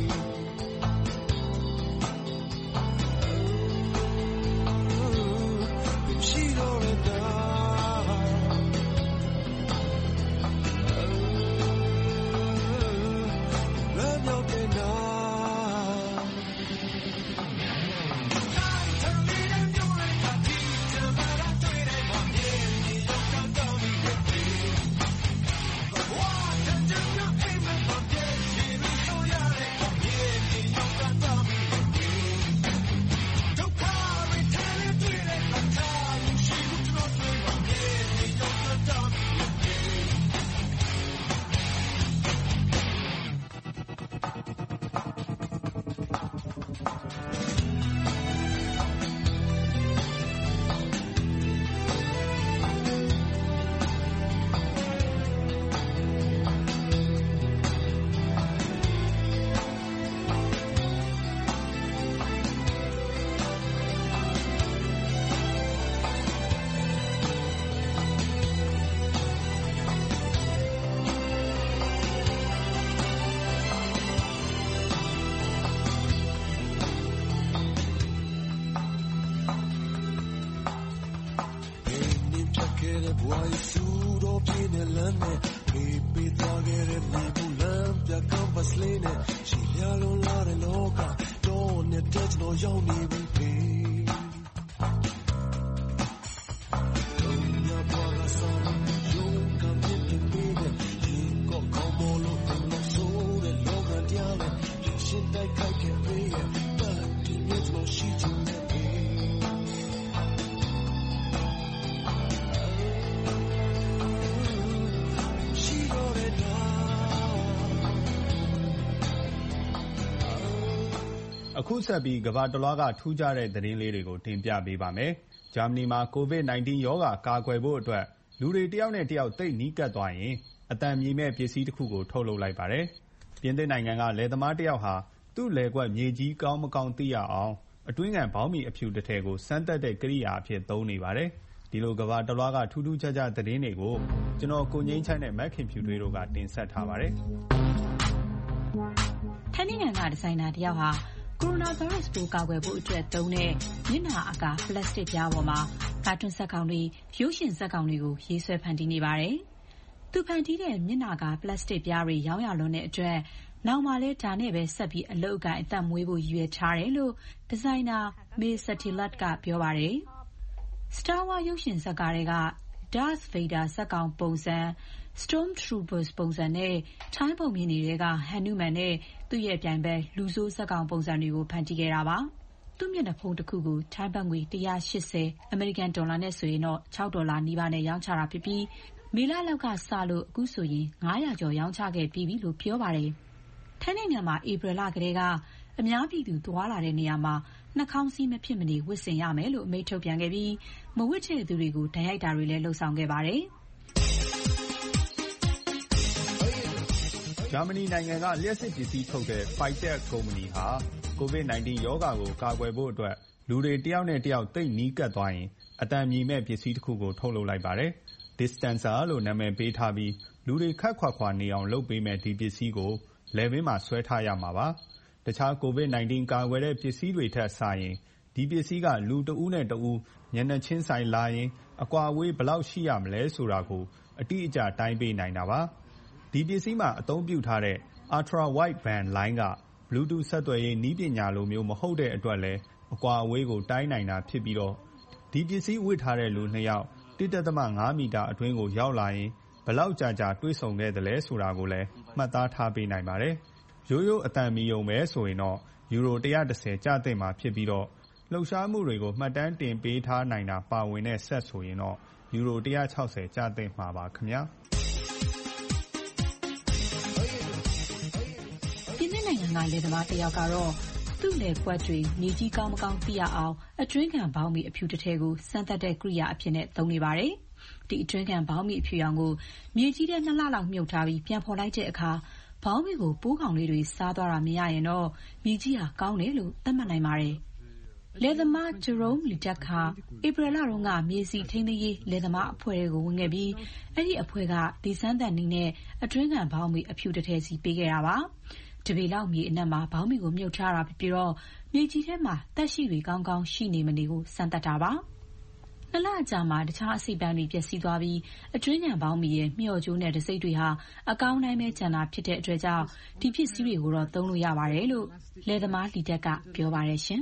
အခုဆက်ပြီးကမ္ဘာတလွှားကထူးခြားတဲ့သတင်းလေးတွေကိုတင်ပြပေးပါမယ်။ဂျာမနီမှာကိုဗစ် ၁၉ ရောဂါကာကွယ်ဖို့အတွက်လူတွေတယောက်နဲ့တယောက်သိပ်နီးကပ်သွားရင်အသံမြည်မဲ့ပစ္စည်းတခုကိုထုတ်လုပ်လိုက်ပါတယ်။ပြင်သစ်နိုင်ငံကလယ်သမားတယောက်ဟာသူ့လယ်ကွက်မြေကြီးကောင်းမကောင်းသိရအောင်အတွင်းခံဘောင်းဘီအဖြူတစ်ထည်ကိုစမ်းသပ်တဲ့ကိရိယာအဖြစ်သုံးနေပါတယ်။ဒီလိုကမ္ဘာတလွှားကထူးထူးခြားခြားသတင်းတွေကိုကျွန်တော်ကိုငိမ့်ချိုင်းနဲ့မက်ခင်ဖြူတွေတို့ကတင်ဆက်ထားပါတယ်
။ထိုင်းနိုင်ငံကဒီဇိုင်နာတယောက်ဟာကိုရိုနာဗိုင်းရပ်စ်ပိုးကာကွယ်ဖို့အတွက်သုံးတဲ့မျက်နှာအကာပလတ်စတစ်ပြားပေါ်မှာကာတွန်းဇာတ်ကောင်တွေရုပ်ရှင်ဇာတ်ကောင်တွေကိုရေးဆွဲဖန်တီးနေပါတယ်။သူဖန်တီးတဲ့မျက်နှာကာပလတ်စတစ်ပြားတွေရောင်းရလွန်းတဲ့အတွက်နောက်မှလည်းဒါနဲ့ပဲဆက်ပြီးအလုပ်အကိုင်အသက်မွေးဖို့ရည်ရွယ်ထားတယ်လို့ဒီဇိုင်နာ May Satilat ကပြောပါတယ်။ Star Wars ရုပ်ရှင်ဇာတ်ကားတွေက Darth Vader ဇာတ်ကောင်ပုံစံ Stormtroopers ပုံစံနဲ့ထိုင်းပုံမြင်တွေကဟန်နုမန်နဲ့သူ့ရဲ့ပြိုင်ဘက်လူဆိုးဇာတ်ကောင်ပုံစံတွေကိုဖန်တီးခဲ့တာပါ။သူ့မျက်နှာဖုံးတစ်ခုကိုထိုင်းဘတ်ငွေ၁၈၀အမေရိကန်ဒေါ်လာနဲ့ဆိုရင်တော့၆ဒေါ်လာနီးပါးနဲ့ရောင်းချတာဖြစ်ပြီးမေလလောက်ကစလို့အခုဆိုရင်၅၀၀ကျော်ရောင်းချခဲ့ပြီးပြီလို့ပြောပါတယ်။ထိုင်းနိုင်ငံမှာဧပြီလကတည်းကအများပြည်သူသွားလာတဲ့နေရာမှာနှာခေါင်းစည်းမဖြစ်မနေဝတ်ဆင်ရမယ်လို့အမိန့်ထုတ်ပြန်ခဲ့ပြီးမဝတ်တဲ့သူတွေကိုဒဏ်ရိုက်တာတွေလည်းလုပ်ဆောင်ခဲ့ပါတယ်။
ဂျာမနီနိုင်ငံကလျှပ်စစ်ပစ္စည်းထုတ်တဲ့ Fytek ကုမ္ပဏီဟာကိုဗစ် ၁၉ ရောဂါကိုကာကွယ်ဖို့အတွက်လူတွေတယောက်နဲ့တယောက်သိပ်နီးကပ်သွားရင်အသံမြည်မဲ့ပစ္စည်းတခုကိုထုတ်လုပ်လိုက်ပါတယ်။ Distancer လို့နာမည်ပေးထားပြီးလူတွေခပ်ခွာခွာနေအောင်လုပ်ပေးမဲ့ဒီပစ္စည်းကိုလည်ပင်းမှာဆွဲထားရမှာပါ။တခြားကိုဗစ် ၁၉ ကာကွယ်တဲ့ပစ္စည်းတွေထက်စာရင်ဒီပစ္စည်းကလူတဦးနဲ့တဦးမျက်နှာချင်းဆိုင်လာရင်အကွာအဝေးဘယ်လောက်ရှိရမလဲဆိုတာကိုအတိအကျတိုင်းပေးနိုင်တာပါ။ဒီပစ္စည်းမှာအသုံးပြုထားတဲ့ Ultra Wideband လိုင်းက Bluetooth ဆက်သွယ်ရေးနည်းပညာလိုမျိုးမဟုတ်တဲ့အတွက်လည်းအကွာအဝေးကိုတိုင်းနိုင်တာဖြစ်ပြီးတော့ဒီပစ္စည်းဝတ်ထားတဲ့လူနှစ်ယောက် ၁.၅ မီတာအတွင်းကိုရောက်လာရင်ဘယ်လောက်ကြာကြာတွေ့ဆုံခဲ့သလဲဆိုတာကိုလည်းမှတ်သားထားပေးနိုင်ပါတယ်။ရိုးရိုးအသံမီရုံပဲဆိုရင်တော့ယူရို၁၁၀ကျသင့်မှာဖြစ်ပြီးတော့လှုပ်ရှားမှုတွေကိုမှတ်တမ်းတင်ပေးထားနိုင်တာပါဝင်တဲ့ဆက်ဆိုရင်တော့ယူရို၁၆၀ကျသင့်မှာပါခင်ဗျာ။
ပြင်သစ်နိုင်ငံကလယ်သမားတစ်ယောက်ကတော့သူ့လယ်ကွက်တွေမြေကြီးကောင်းမကောင်းသိရအောင်အတွင်းခံဘောင်းမီအဖြူတစ်ထည်ကိုစမ်းသပ်တဲ့ကိရိယာအဖြစ်နဲ့သုံးနေပါတယ်ဒီအတွင်းခံဘောင်းမီအဖြူရောင်ကိုမြေကြီးထဲနှစ်လလောက်မြုပ်ထားပြီးပြန်ဖော်လိုက်တဲ့အခါဘောင်းမီကိုပိုးကောင်လေးတွေစားသွားတာမရရင်တော့မြေကြီးဟာကောင်းတယ်လို့သတ်မှတ်နိုင်ပါတယ်လယ်သမား Jerome Leduc ဟာဧပြီလတုန်းကမြေစီထိန်းသိမ်းရေးလယ်သမားအဖွဲ့တွေကိုဝင်ခဲ့ပြီးအဲ့ဒီအဖွဲ့ကဒီစမ်းသပ်နည်းနဲ့အတွင်းခံဘောင်းမီအဖြူတစ်ထည်စီပေးခဲ့တာပါတပေလောက်မြေအနက်မှာဘောင်းမီကိုမြုပ်ထားတာဖြစ်ပြီးတော့မြေကြီးထဲမှာတက်ရှိတွေကောင်းကောင်းရှိနေမနေကိုစမ်းသပ်တာပါနှစ်လအကြာမှာတခြားအစိပ်ပိုင်းတွေပျက်စီးသွားပြီးအတွင်းခံဘောင်းမီရဲ့မျှော်ကြိုးနဲ့တစိပ်တွေဟာအကောင်းတိုင်းပဲကျန်တာဖြစ်တဲ့အတွက်ကြောင့်ဒီပစ္စည်းတွေကိုတော့သုံးလို့ရပါတယ်လို့လယ်သမားလီတက်ကပြောပါတယ်ရှင်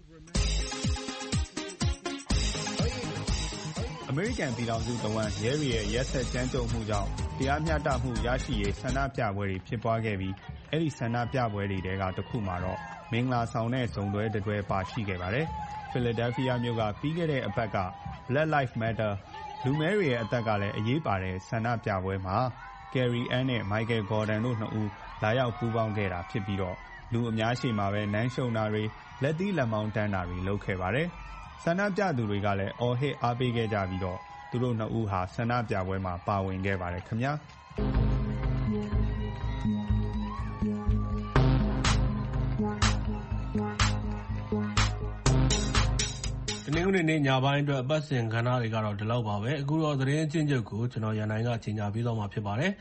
အမေရိကန်ပြည်ထောင်စုတဝန်းရဲတွေရဲ့ရက်စက်ကြမ်းကြုတ်မှုကြောင့်တရားမျှတမှုရရှိရေးဆန္ဒပြပွဲတွေဖြစ်ပွားခဲ့ပြီးအဲ့ဒီဆန္ဒပြပွဲတွေတဲကတစ်ခုမှာတော့မင်္ဂလာဆောင်တဲ့ဇုံတွဲတတွဲပါရှိခဲ့ပါတယ်။ Philadelphia မြို့ကပြီးခဲ့တဲ့အပတ်က Black Lives Matter လူမဲတွေရဲ့အသက်ကလည်းအရေးပါတဲ့ဆန္ဒပြပွဲမှာ Carrie Ann နဲ့ Michael Gordon တို့နှစ်ဦးလာရောက်ပူးပေါင်းခဲ့တာဖြစ်ပြီးတော့လူအများရှေ့မှာပဲနမ်းရှုံတာတွေလက်သီးလက်မောင်းတန်းတာတွေလုပ်ခဲ့ပါတယ်။ဆန္ဒပြသူတွေကလည်းအော်ဟစ်အားပေးခဲ့ကြပြီးတော့သူတို့နှစ်ဦးဟာဆန္ဒပြပွဲမှာပါဝင်ခဲ့ပါတယ်ခင်ဗျာ။
တနင်္ဂနွေနေ့ညပိုင်းအတွက်အပတ်စဉ်ကဏ္ဍတွေကတော့ဒီလောက်ပါပဲအခုတော့သတင်းအကျဉ်းချုပ်ကိုကျွန်တော်ရန်နိုင်ကကြီးညာပေးသွားမှာဖြစ်ပါတယ်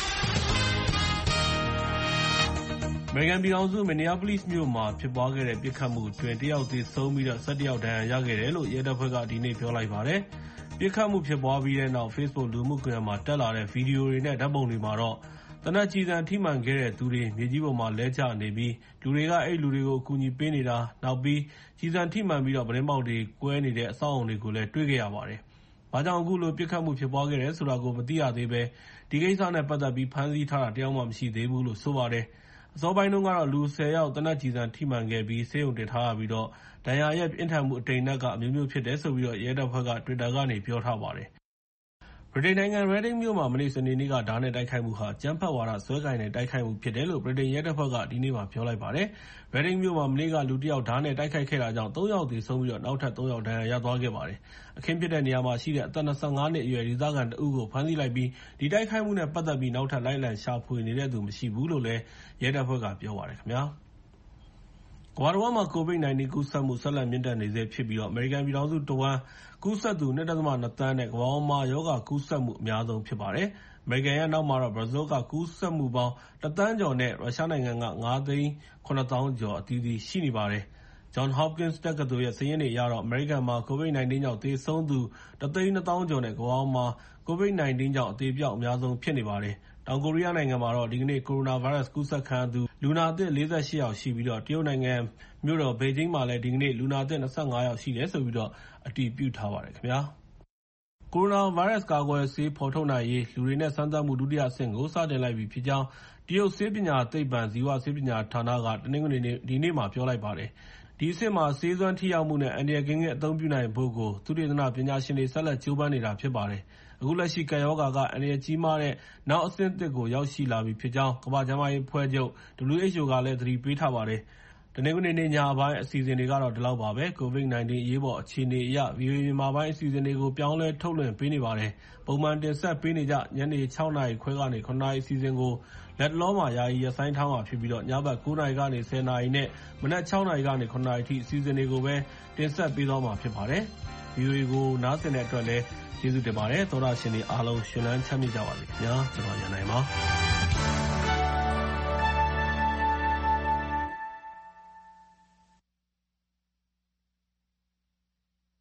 အမေရိကန်ပြည်ထောင်စု Minneapolis မြို့မှာဖြစ်ပွားခဲ့တဲ့ပစ်ခတ်မှုအတွင်းတယောက်သေဆုံးပြီးတော့ဆယ်တယောက်ဒဏ်ရာရခဲ့တယ်လို့ရဲတပ်ဖွဲ့ကဒီနေ့ပြောလိုက်ပါတယ်ပစ်ခတ်မှုဖြစ်ပွားပြီးတဲ့နောက် Facebook လူမှုကွန်ရက်မှာတက်လာတဲ့ဗီဒီယိုတွေနဲ့ဓာတ်ပုံတွေမှာတော့တနက်ကြီးစံထိမှန်ခဲ့တဲ့သူတွေမြေကြီးပေါ်မှာလဲကျနေပြီးလူတွေကအဲ့လူတွေကိုအကူအညီပေးနေတာနောက်ပြီးကြီးစံထိမှန်ပြီးတော့ဗရင်ပေါက်တွေကွဲနေတဲ့အဆောက်အုံတွေကိုလည်းတွေ့ခဲ့ရပါတယ်။ဘာကြောင့်အခုလိုပစ်ခတ်မှုဖြစ်ပွားခဲ့တယ်ဆိုတာကိုမသိရသေးပဲဒီကိစ္စနဲ့ပတ်သက်ပြီးဖမ်းဆီးထားတာတယောက်မှမရှိသေးဘူးလို့ဆိုပါတယ်။အစောပိုင်းတုန်းကတော့လူဆယ်ယောက်တနက်ကြီးစံထိမှန်ခဲ့ပြီးဆေးရုံတင်ထားရပြီးတော့ဒဏ်ရာရဲ့ပြင်းထန်မှုအတိမ်နဲ့ကအမျိုးမျိုးဖြစ်တယ်ဆိုပြီးတော့ရဲတပ်ဖွဲ့က Twitter ကနေပြောထားပါတယ်။ဗြိတိန်နိုင်ငံ Reading မြို့မှာမနေ့စနေနေ့ကဓာတ်နဲ့တိုက်ခိုက်မှုဟာကျန်းဖက်ဝါဒဆွဲကိုင်တဲ့တိုက်ခိုက်မှုဖြစ်တယ်လို့ဗြိတိန်ရဲတပ်ဖွဲ့ကဒီနေ့မှပြောလိုက်ပါတယ်။ Reading မြို့မှာမနေ့ကလူတစ်ယောက်ဓာတ်နဲ့တိုက်ခိုက်ခဲ့တာကြောင့်သုံးယောက်သေဆုံးပြီးတော့နောက်ထပ်သုံးယောက်ဒဏ်ရာရသွားခဲ့ပါတယ်။အခင်းဖြစ်တဲ့နေရာမှာရှိတဲ့အသက်၂၅နှစ်အရွယ်ဒေသခံတဦးကိုဖမ်းဆီးလိုက်ပြီးဒီတိုက်ခိုက်မှုနဲ့ပတ်သက်ပြီးနောက်ထပ်လိုက်လံရှာဖွေနေတဲ့သူမရှိဘူးလို့လည်းရဲတပ်ဖွဲ့ကပြောပါတယ်ခင်ဗျာ။ကမ္ဘာတစ်ဝန်းမှာ ကိုဗစ်၁၉ ကူးစက်မှုဆက်လက်မြင့်တက်နေဆဲဖြစ်ပြီးတော့အမေရိကန်ပြည်ထောင်စုတစ်ဝန်းကူးစက်သူ ၂.၂ သန်းနဲ့ကမ္ဘာပေါ်မှာရောဂါကူးစက်မှုအများဆုံးဖြစ်ပါတယ်။အမေရိကန်ရဲ့နောက်မှာတော့ဘရာဇီးကကူးစက်မှုပေါင်းတစ်သန်းကျော်နဲ့ရုရှားနိုင်ငံကငါးသိန်းခုနှစ်သောင်းကျော်အသီးသီးရှိနေပါတယ်။ Johns Hopkins တက္ကသိုလ်ရဲ့စာရင်းတွေအရတော့အမေရိကန်မှာကိုဗစ်၁၉ ကြောင့်သေဆုံးသူတစ်သိန်းနှစ်သောင်းကျော်နဲ့ကမ္ဘာပေါ်မှာကိုဗစ်၁၉ ကြောင့်အသေအပျောက်အများဆုံးဖြစ်နေပါတယ်။တောင်ကိုရီးယားနိုင်ငံမှာတော့ဒီကနေ့ကိုရိုနာဗိုင်းရပ်စ်ကူးစက်ခံရသူလူနာအသစ်လေးဆယ့်ရှစ်ယောက်ရှိပြီးတော့တရုတ်နိုင်ငံမြို့တော်ဘေဂျင်းမှာလည်းဒီကနေ့လူနာအသစ်၂၅ယောက်ရှိတယ်ဆိုပြီးတော့အတည်ပြုထားပါတယ်ခင်ဗျာ။ကိုရိုနာဗိုင်းရပ်စ်ကာကွယ်ဆေးဖော်ထုတ်နိုင်ရေးလူတွေနဲ့စမ်းသပ်မှုဒုတိယအဆင့်ကိုစတင်လိုက်ပြီဖြစ်ကြောင်းတရုတ်ဆေးပညာသိပ္ပံဇီဝဆေးပညာဌာနကတနင်္ဂနွေနေ့ဒီနေ့မှာပြောလိုက်ပါတယ်။ဒီအဆင့်မှာဆေးစွမ်းထိရောက်မှုနဲ့အန္တရာယ်ကင်းကင်းအသုံးပြုနိုင်ဖို့ကိုသုတေသနပညာရှင်တွေဆက်လက်ကြိုးပမ်းနေတာဖြစ်ပါတယ်။အခုလက်ရှိကပ်ရောဂါကအန္တရာယ်ကြီးမားတဲ့နောက်အဆင့်အသစ်ကိုရောက်ရှိလာပြီဖြစ်ကြောင်းကမ္ဘာ့ကျန်းမာရေးအဖွဲ့ချုပ် W H O ကလည်းသတိပေးထားပါတယ်။တနင်္ဂနွေနေ့ညပိုင်းအစီအစဉ်တွေကတော့ဒီလောက်ပါပဲ။ ကိုဗစ်၁၉အရေးပေါ်အခြေအနေအရ ဗီအိုအေမြန်မာပိုင်းအစီအစဉ်တွေကိုပြောင်းလဲထုတ်လွှင့်ပေးနေပါတယ်။ပုံမှန်တင်ဆက်ပေးနေကြညနေ၆နာရီခွဲကနေ၇နာရီအစီအစဉ်ကိုလက်တလောမှာယာယီရပ်ဆိုင်းထားမှာဖြစ်ပြီးတော့ညဘက်၉နာရီကနေ၁၀နာရီနဲ့မနက်၆နာရီကနေ၇နာရီအထိအစီအစဉ်တွေကိုပဲတင်ဆက်ပေးသွားမှာဖြစ်ပါတယ်။ ဗီအိုအေကိုနားဆင်တဲ့အတွက်လည်းကျေးဇူးတင်ပါတယ်။သောတာရှင်တွေအားလုံးရှင်လန်းချမ်းမြေ့ကြပါစေခင်ဗျာ။ကျွန်တော်ရန်နိုင်ပါ။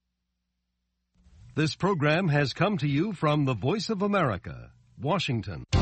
This program has come to you from the Voice of America, Washington.